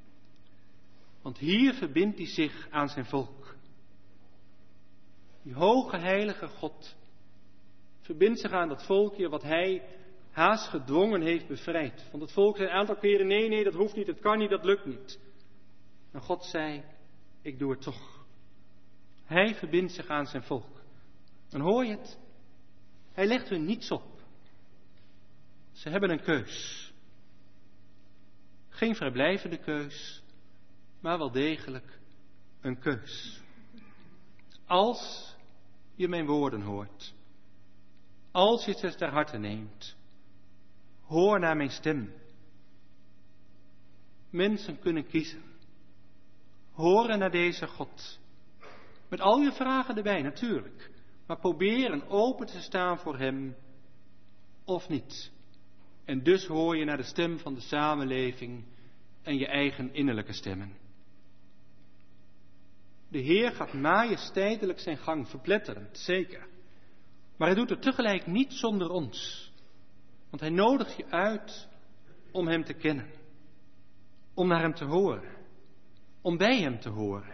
[SPEAKER 4] Want hier verbindt hij zich aan zijn volk. Die hoge heilige God verbindt zich aan dat volkje wat hij haast gedwongen heeft bevrijd. Want het volk zei een aantal keren, nee, dat hoeft niet, dat kan niet, dat lukt niet. En God zei, ik doe het toch. Hij verbindt zich aan zijn volk. En hoor je het? Hij legt hun niets op. Ze hebben een keus. Geen vrijblijvende keus, maar wel degelijk een keus. Als je mijn woorden hoort, als je het ter harte neemt, hoor naar mijn stem. Mensen kunnen kiezen. Horen naar deze God. Met al je vragen erbij, natuurlijk. Maar proberen open te staan voor Hem, of niet. En dus hoor je naar de stem van de samenleving en je eigen innerlijke stemmen. De Heer gaat majesteitelijk zijn gang, verpletterend, zeker. Maar Hij doet het tegelijk niet zonder ons. Want Hij nodigt je uit om Hem te kennen. Om naar Hem te horen. Om bij Hem te horen.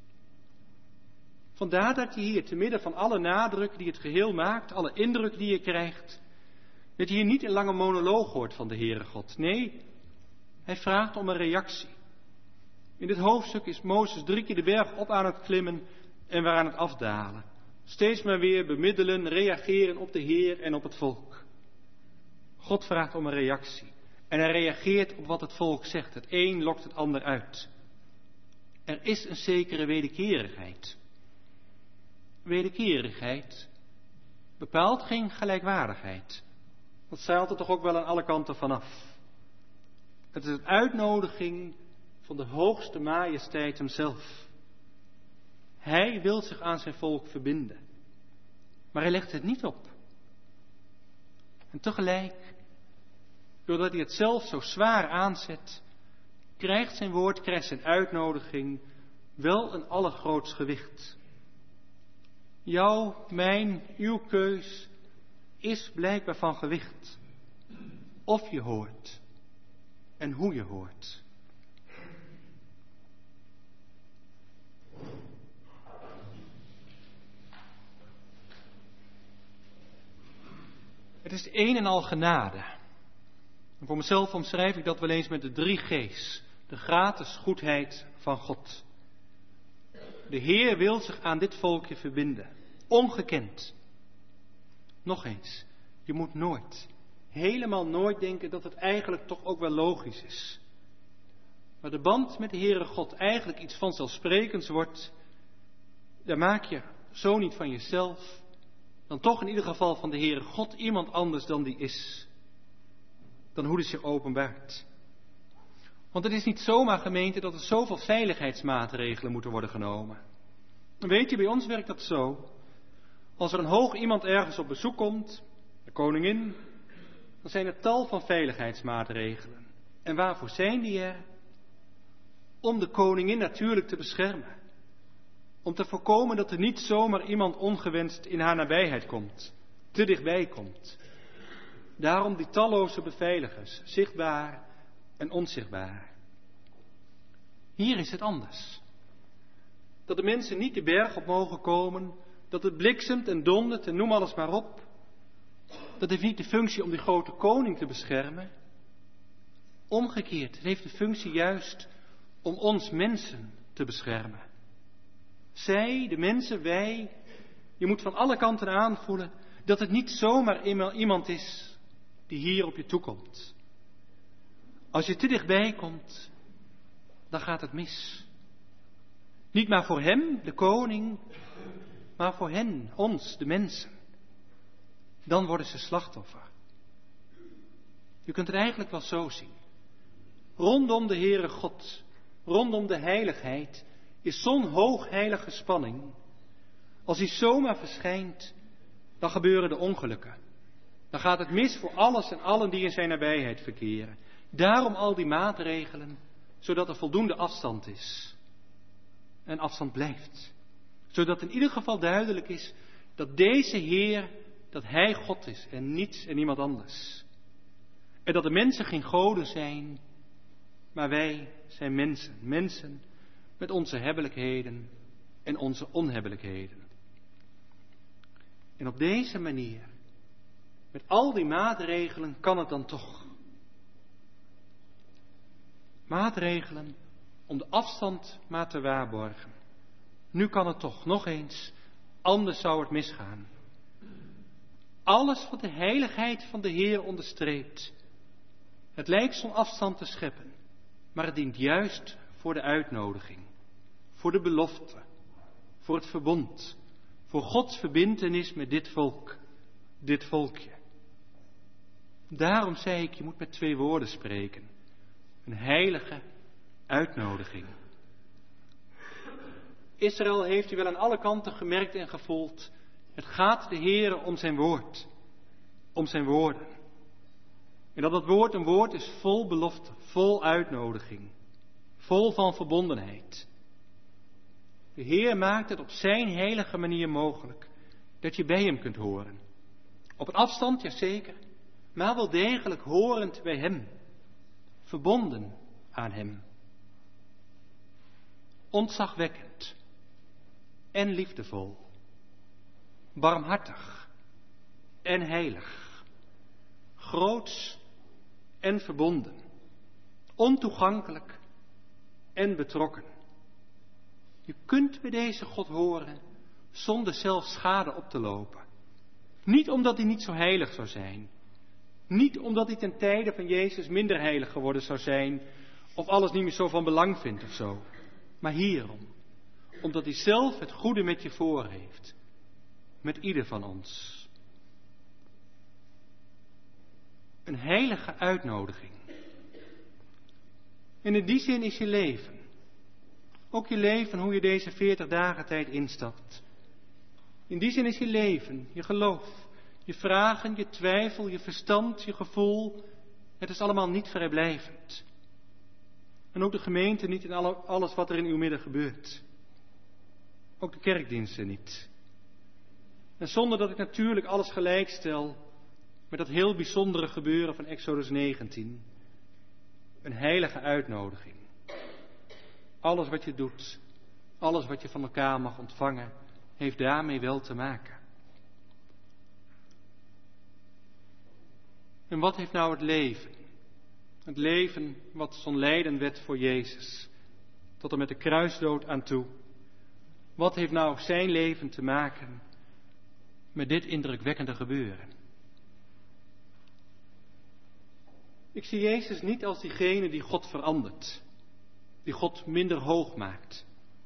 [SPEAKER 4] Vandaar dat je hier te midden van alle nadruk die het geheel maakt, alle indruk die je krijgt, dat je hier niet een lange monoloog hoort van de Heere God. Nee, Hij vraagt om een reactie. In dit hoofdstuk is Mozes 3 keer de berg op aan het klimmen en weer aan het afdalen. Steeds maar weer bemiddelen, reageren op de Heer en op het volk. God vraagt om een reactie. En Hij reageert op wat het volk zegt. Het een lokt het ander uit. Er is een zekere wederkerigheid. Wederkerigheid bepaalt geen gelijkwaardigheid. Dat zeilt er toch ook wel aan alle kanten vanaf. Het is een uitnodiging van de hoogste majesteit Hemzelf. Hij wil zich aan zijn volk verbinden. Maar Hij legt het niet op. En tegelijk, doordat Hij het zelf zo zwaar aanzet, krijgt zijn woord, krijgt zijn uitnodiging wel een allergrootst gewicht. Jouw, mijn, uw keus is blijkbaar van gewicht. Of je hoort en hoe je hoort. Het is een en al genade. En voor mezelf omschrijf ik dat wel eens met de 3 G's. De gratis goedheid van God. De Heer wil zich aan dit volkje verbinden. Ongekend. Nog eens. Je moet nooit, helemaal nooit denken dat het eigenlijk toch ook wel logisch is. waar de band met de Heere God eigenlijk iets vanzelfsprekends wordt, daar maak je zo niet van jezelf, dan toch in ieder geval van de Heere God iemand anders dan die is, dan hoe die zich openbaart. Want het is niet zomaar, gemeente, dat er zoveel veiligheidsmaatregelen moeten worden genomen. En weet je, bij ons werkt dat zo. Als er een hoog iemand ergens op bezoek komt, de koningin, dan zijn er tal van veiligheidsmaatregelen. En waarvoor zijn die er? Om de koningin natuurlijk te beschermen. Om te voorkomen dat er niet zomaar iemand ongewenst in haar nabijheid komt, te dichtbij komt. Daarom die talloze beveiligers, zichtbaar en onzichtbaar. Hier is het anders. Dat de mensen niet de berg op mogen komen, dat het bliksemt en dondert en noem alles maar op. Dat heeft niet de functie om die grote koning te beschermen. Omgekeerd, het heeft de functie juist om ons mensen te beschermen. Zij, de mensen, wij, je moet van alle kanten aanvoelen dat het niet zomaar iemand is die hier op je toekomt. Als je te dichtbij komt, dan gaat het mis. Niet maar voor hem, de koning, maar voor hen, ons, de mensen. Dan worden ze slachtoffer. Je kunt het eigenlijk wel zo zien. Rondom de Heere God, rondom de heiligheid, is zo'n hoogheilige spanning. Als hij zomaar verschijnt, dan gebeuren de ongelukken. Dan gaat het mis voor alles en allen die in zijn nabijheid verkeren. Daarom al die maatregelen, zodat er voldoende afstand is. En afstand blijft. Zodat in ieder geval duidelijk is dat deze Heer, dat Hij God is en niets en niemand anders. En dat de mensen geen goden zijn, maar wij zijn mensen. Mensen met onze hebbelijkheden en onze onhebbelijkheden. En op deze manier, met al die maatregelen, kan het dan toch. Maatregelen om de afstand maar te waarborgen. Nu kan het toch, nog eens, anders zou het misgaan. Alles wat de heiligheid van de Heer onderstreept. Het lijkt zo'n afstand te scheppen, maar het dient juist voor de uitnodiging, voor de belofte, voor het verbond, voor Gods verbintenis met dit volk, dit volkje. Daarom zei ik, je moet met 2 woorden spreken. Een heilige uitnodiging. Israël heeft u wel aan alle kanten gemerkt en gevoeld. Het gaat de Heere om zijn woord. Om zijn woorden. En dat woord een woord is vol belofte, vol uitnodiging. Vol van verbondenheid. De Heer maakt het op zijn heilige manier mogelijk. Dat je bij hem kunt horen. Op een afstand, jazeker. Maar wel degelijk horend bij hem. Verbonden aan hem. Ontzagwekkend. En liefdevol. Barmhartig. En heilig. Groots en verbonden. Ontoegankelijk en betrokken. Je kunt bij deze God horen zonder zelf schade op te lopen. Niet omdat hij niet zo heilig zou zijn. Niet omdat hij ten tijde van Jezus minder heilig geworden zou zijn of alles niet meer zo van belang vindt of zo. Maar hierom. Omdat hij zelf het goede met je voor heeft. Met ieder van ons. Een heilige uitnodiging. En in die zin is je leven. Ook je leven hoe je deze 40 dagen tijd instapt. In die zin is je leven, je geloof, je vragen, je twijfel, je verstand, je gevoel. Het is allemaal niet vrijblijvend. En ook de gemeente niet in alles wat er in uw midden gebeurt. Ook de kerkdiensten niet. En zonder dat ik natuurlijk alles gelijk stel met dat heel bijzondere gebeuren van Exodus 19. Een heilige uitnodiging. Alles wat je doet, alles wat je van elkaar mag ontvangen, heeft daarmee wel te maken. En wat heeft nou het leven? Het leven wat zo'n lijden werd voor Jezus, tot en met de kruisdood aan toe. Wat heeft nou zijn leven te maken met dit indrukwekkende gebeuren? Ik zie Jezus niet als diegene die God verandert. die God minder hoog maakt.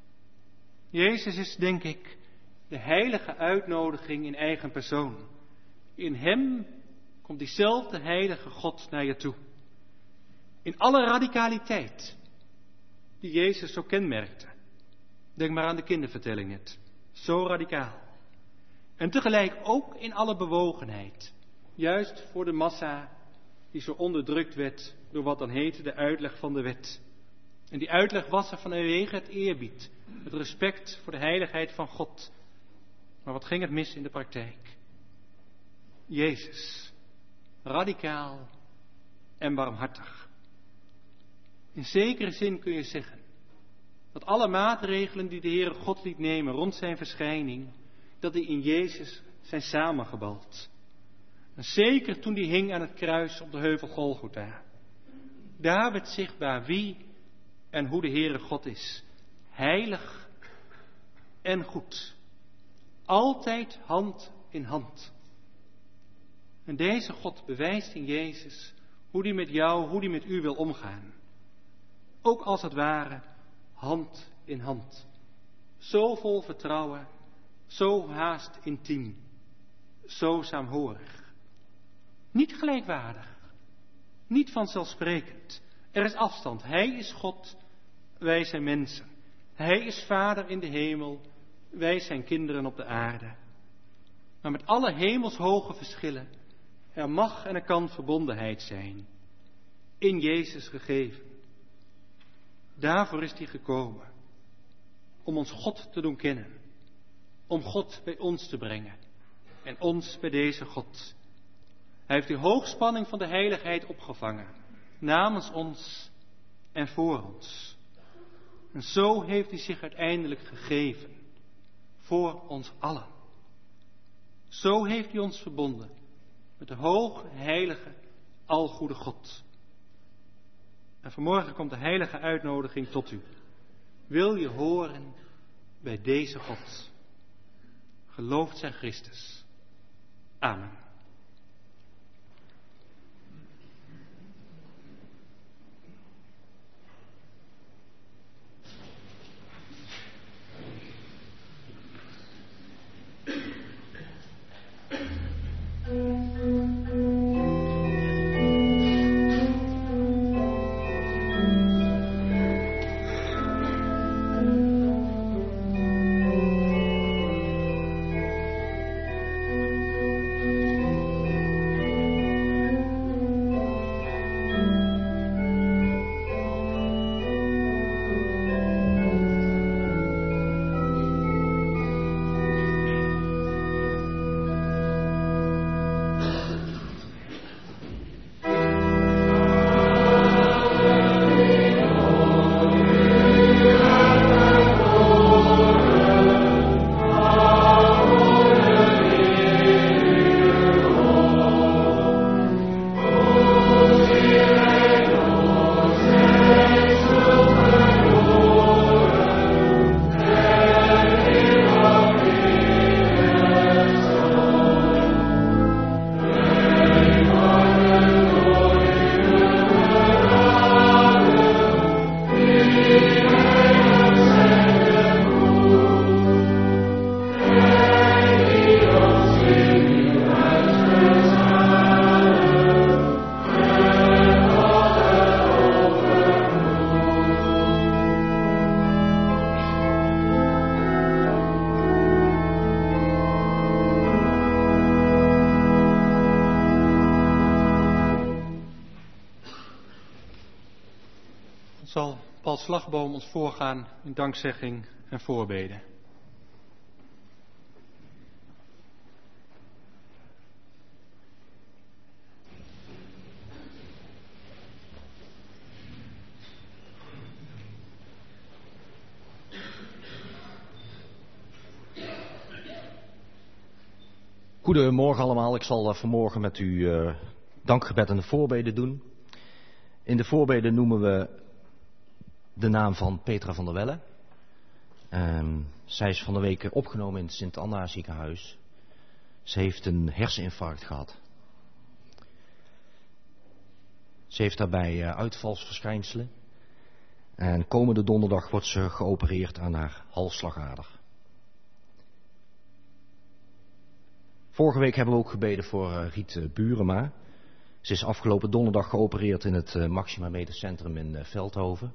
[SPEAKER 4] Jezus is, denk ik, de heilige uitnodiging in eigen persoon. In hem komt diezelfde heilige God naar je toe. In alle radicaliteit die Jezus zo kenmerkte. Denk maar aan de kindervertelling net. Zo radicaal. En tegelijk ook in alle bewogenheid. Juist voor de massa die zo onderdrukt werd door wat dan heette de uitleg van de wet. En die uitleg was er vanwege het eerbied, het respect voor de heiligheid van God. Maar wat ging het mis in de praktijk? Jezus, radicaal en barmhartig. In zekere zin kun je zeggen dat alle maatregelen die de Heere God liet nemen rond zijn verschijning, dat die in Jezus zijn samengebald. En zeker toen die hing aan het kruis op de heuvel Golgotha. Daar werd zichtbaar wie en hoe de Heere God is. Heilig en goed. Altijd hand in hand. En deze God bewijst in Jezus hoe die met jou, hoe die met u wil omgaan. Ook als het ware hand in hand. Zo vol vertrouwen, zo haast intiem, zo saamhorig. Niet gelijkwaardig, niet vanzelfsprekend. Er is afstand. Hij is God, wij zijn mensen. Hij is Vader in de hemel, wij zijn kinderen op de aarde. Maar met alle hemelshoge verschillen, er mag en er kan verbondenheid zijn. In Jezus gegeven. Daarvoor is hij gekomen. Om ons God te doen kennen. Om God bij ons te brengen. En ons bij deze God. Hij heeft de hoogspanning van de heiligheid opgevangen. Namens ons en voor ons. En zo heeft hij zich uiteindelijk gegeven. Voor ons allen. Zo heeft hij ons verbonden. Met de hoge, heilige, algoede God. En vanmorgen komt de heilige uitnodiging tot u. Wil je horen bij deze God? Geloofd zij Christus. Amen. Zal Paul Slagboom ons voorgaan in dankzegging en voorbeden.
[SPEAKER 8] Goedemorgen allemaal. Ik zal vanmorgen met u dankgebed en de voorbeden doen. In de voorbeden noemen we de naam van Petra van der Welle. Zij is van de week opgenomen in het Sint-Anna ziekenhuis. Ze heeft een herseninfarct gehad. Ze heeft daarbij uitvalsverschijnselen. En komende donderdag wordt ze geopereerd aan haar halsslagader. Vorige week hebben we ook gebeden voor Riet Burema. Ze is afgelopen donderdag geopereerd in het Maxima Medisch Centrum in Veldhoven.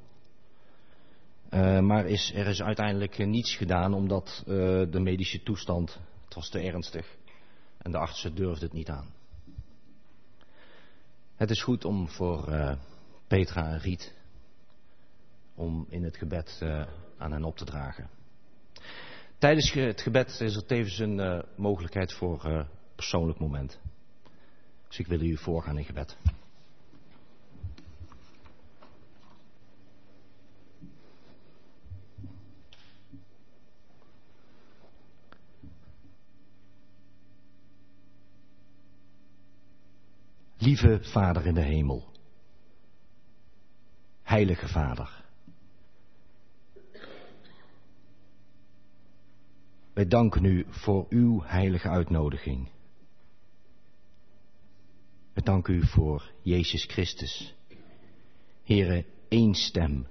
[SPEAKER 8] Maar er is uiteindelijk niets gedaan omdat de medische toestand, het was te ernstig en de artsen durfden het niet aan. Het is goed om voor Petra en Riet, om in het gebed aan hen op te dragen. Tijdens het gebed is er tevens een mogelijkheid voor persoonlijk moment. Dus ik wil u voorgaan in gebed. Lieve Vader in de hemel, Heilige Vader, wij danken u voor uw heilige uitnodiging. We danken u voor Jezus Christus. Heere, één stem.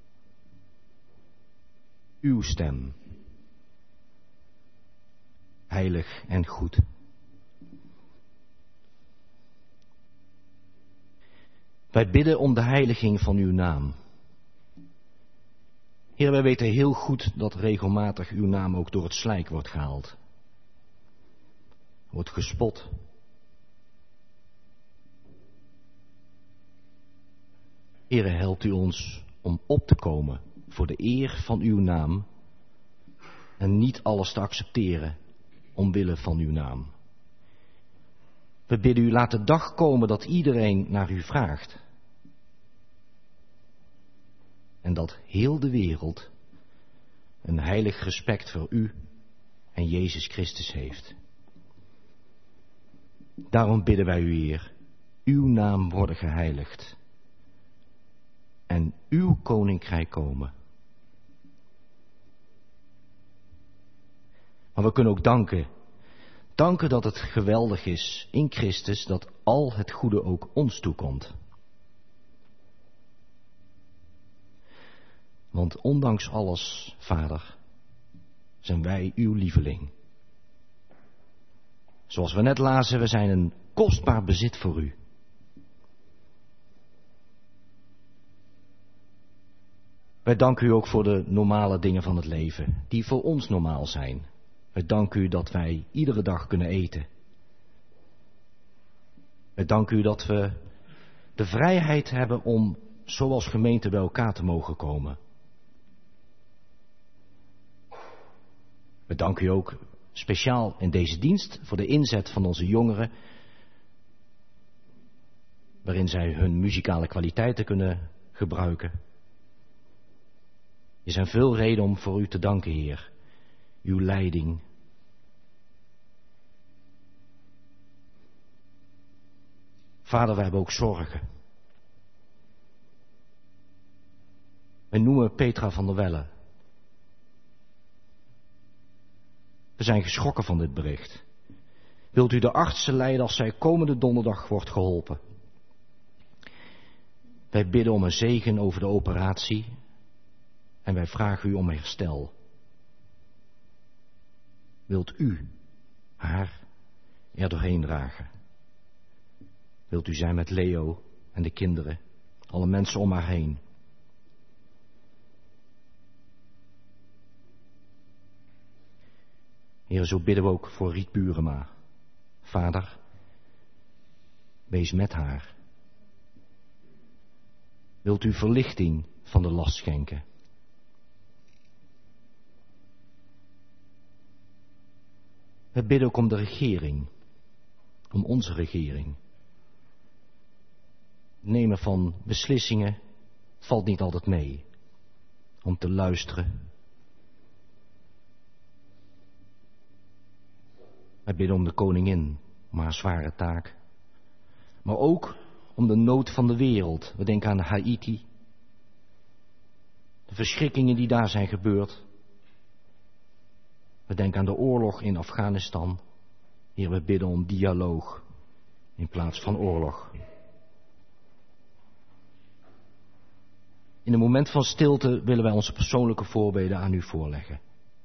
[SPEAKER 8] Uw stem. Heilig en goed. Wij bidden om de heiliging van uw naam. Heer, wij weten heel goed dat regelmatig uw naam ook door het slijk wordt gehaald. Wordt gespot. Heer, helpt u ons om op te komen voor de eer van uw naam en niet alles te accepteren omwille van uw naam. We bidden u, laat de dag komen dat iedereen naar u vraagt. En dat heel de wereld een heilig respect voor u en Jezus Christus heeft. Daarom bidden wij u, Heer, uw naam worden geheiligd en uw koninkrijk komen. Maar we kunnen ook danken. Danken dat het geweldig is in Christus dat al het goede ook ons toekomt. Want ondanks alles, Vader, zijn wij uw lieveling. Zoals we net lazen, we zijn een kostbaar bezit voor u. Wij danken u ook voor de normale dingen van het leven, die voor ons normaal zijn. Wij danken u dat wij iedere dag kunnen eten. Wij danken u dat we de vrijheid hebben om zoals gemeente bij elkaar te mogen komen. We danken u ook speciaal in deze dienst voor de inzet van onze jongeren, waarin zij hun muzikale kwaliteiten kunnen gebruiken. Er zijn veel redenen om voor u te danken, Heer. Uw leiding. Vader, wij hebben ook zorgen. Wij noemen Petra van der Welle. We zijn geschrokken van dit bericht. Wilt u de artsen leiden als zij komende donderdag wordt geholpen? Wij bidden om een zegen over de operatie en wij vragen u om herstel. Wilt u haar er doorheen dragen? Wilt u zijn met Leo en de kinderen, alle mensen om haar heen? Heer, zo bidden we ook voor Riet Burema. Vader, wees met haar. Wilt u verlichting van de last schenken? We bidden ook om de regering, om onze regering. Het nemen van beslissingen valt niet altijd mee. Om te luisteren. Wij bidden om de koningin, om haar zware taak. Maar ook om de nood van de wereld. We denken aan Haiti. De verschrikkingen die daar zijn gebeurd. We denken aan de oorlog in Afghanistan. Heer, we bidden om dialoog in plaats van oorlog. In een moment van stilte willen wij onze persoonlijke voorbeden aan u voorleggen.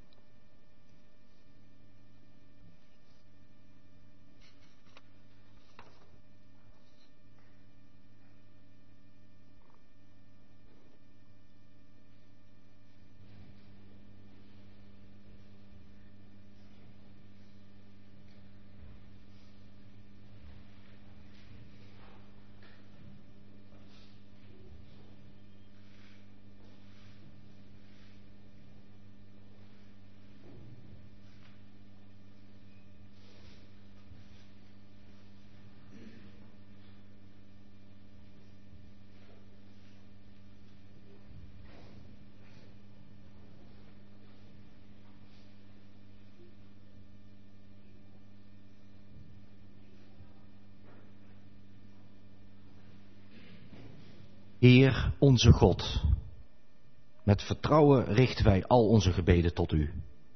[SPEAKER 8] Heer, onze God, met vertrouwen richten wij al onze gebeden tot u.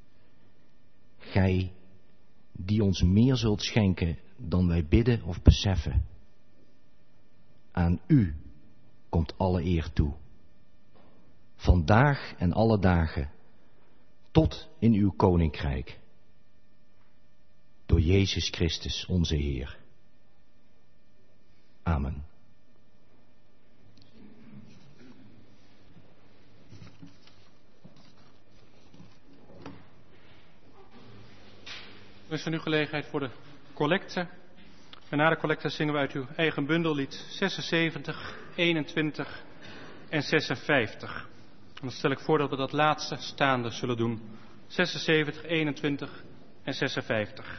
[SPEAKER 8] Gij, die ons meer zult schenken dan wij bidden of beseffen. Aan u komt alle eer toe. Vandaag en alle dagen, tot in uw koninkrijk. Door Jezus Christus, onze Heer. Amen.
[SPEAKER 4] Er is nu gelegenheid voor de collecte. En na de collecte zingen we uit uw eigen bundellied 76, 21 en 56. En dan stel ik voor dat we dat laatste staande zullen doen. 76, 21 en 56.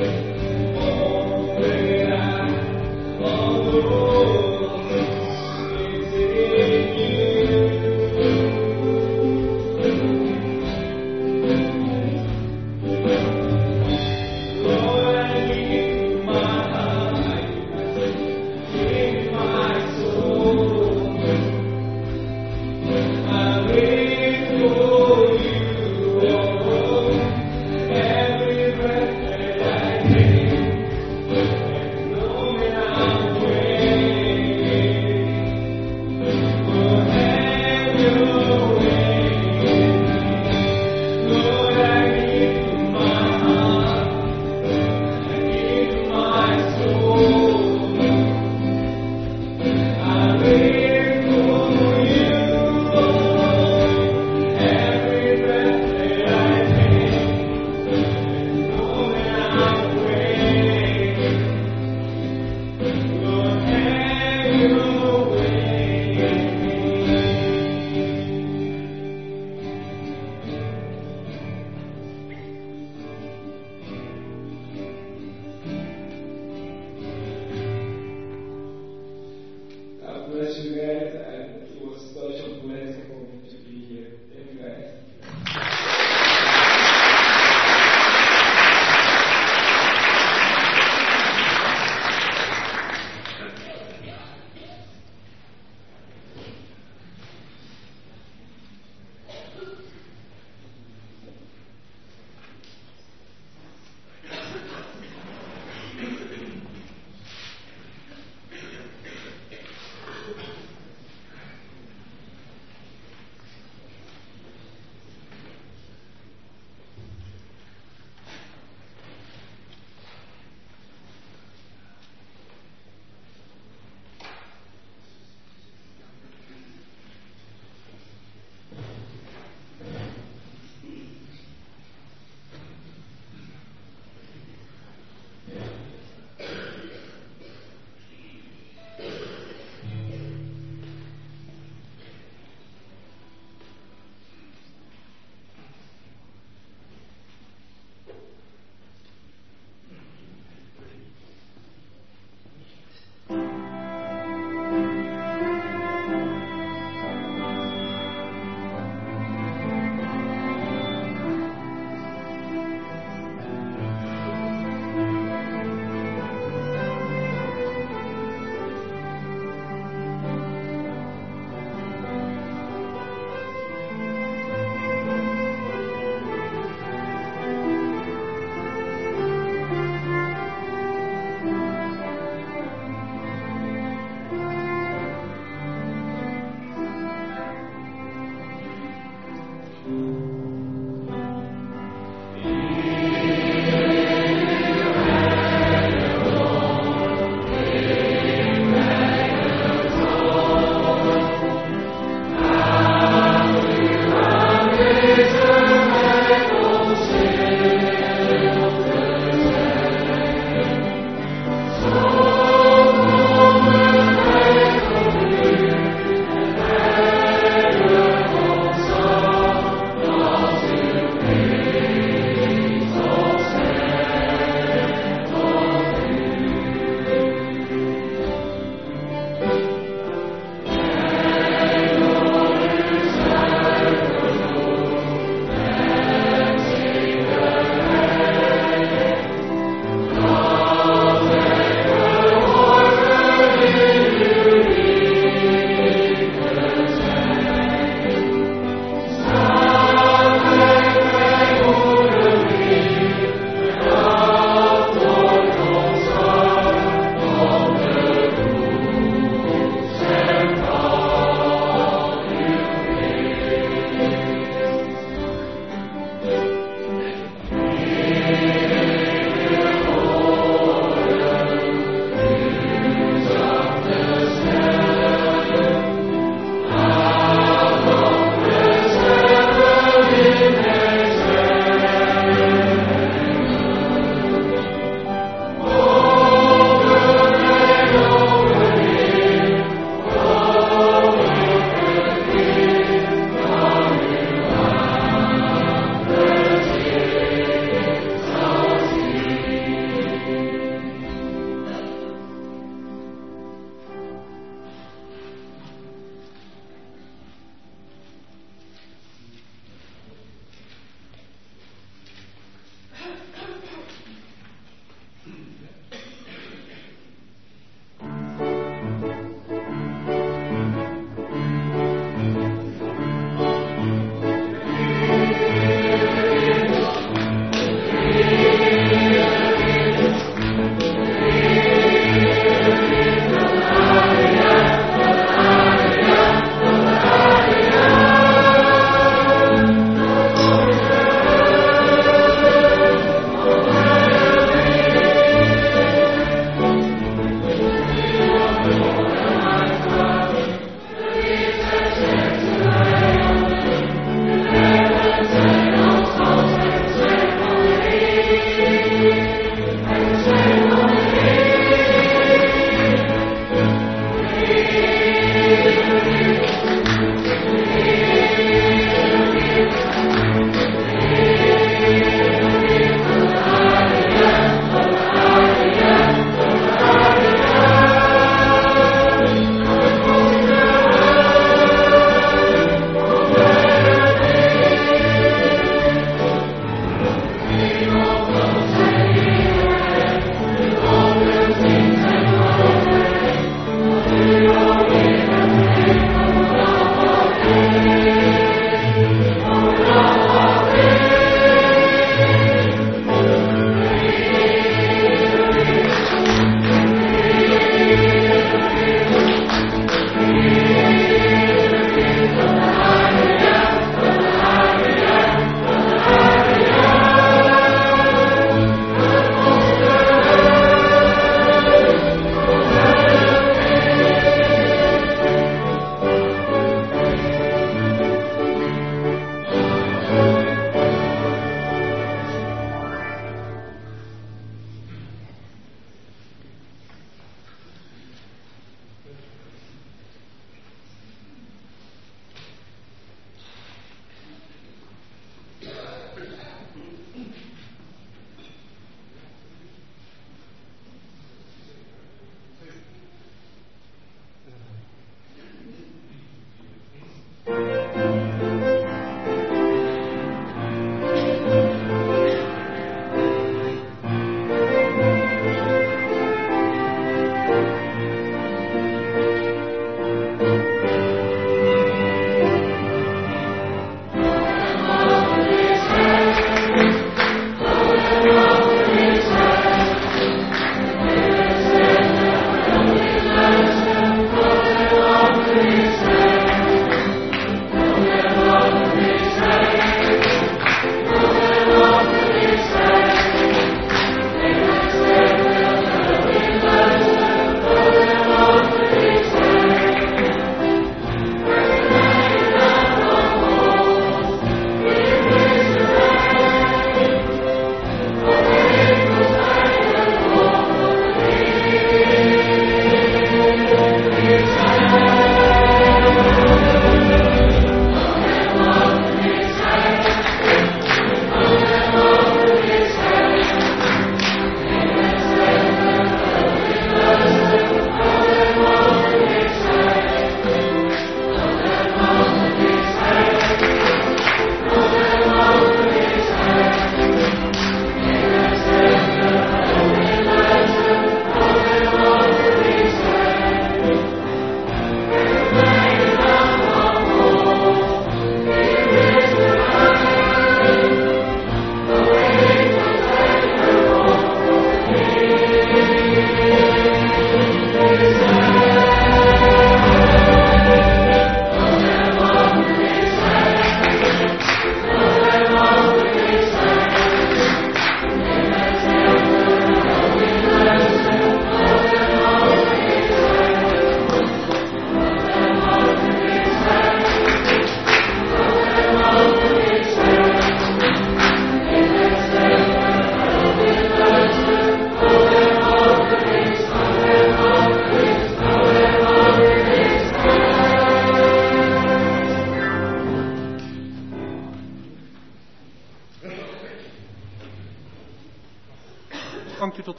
[SPEAKER 9] Amen.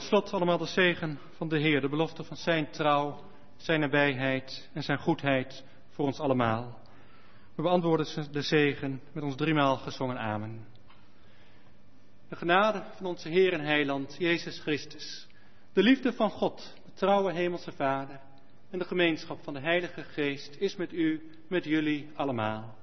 [SPEAKER 4] slot allemaal de zegen van de Heer, de belofte van zijn trouw, zijn nabijheid en zijn goedheid voor ons allemaal. We beantwoorden de zegen met ons 3-maal gezongen amen. De genade van onze Heer en Heiland, Jezus Christus, de liefde van God, de trouwe Hemelse Vader en de gemeenschap van de Heilige Geest is met u, met jullie allemaal.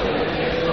[SPEAKER 9] Amen.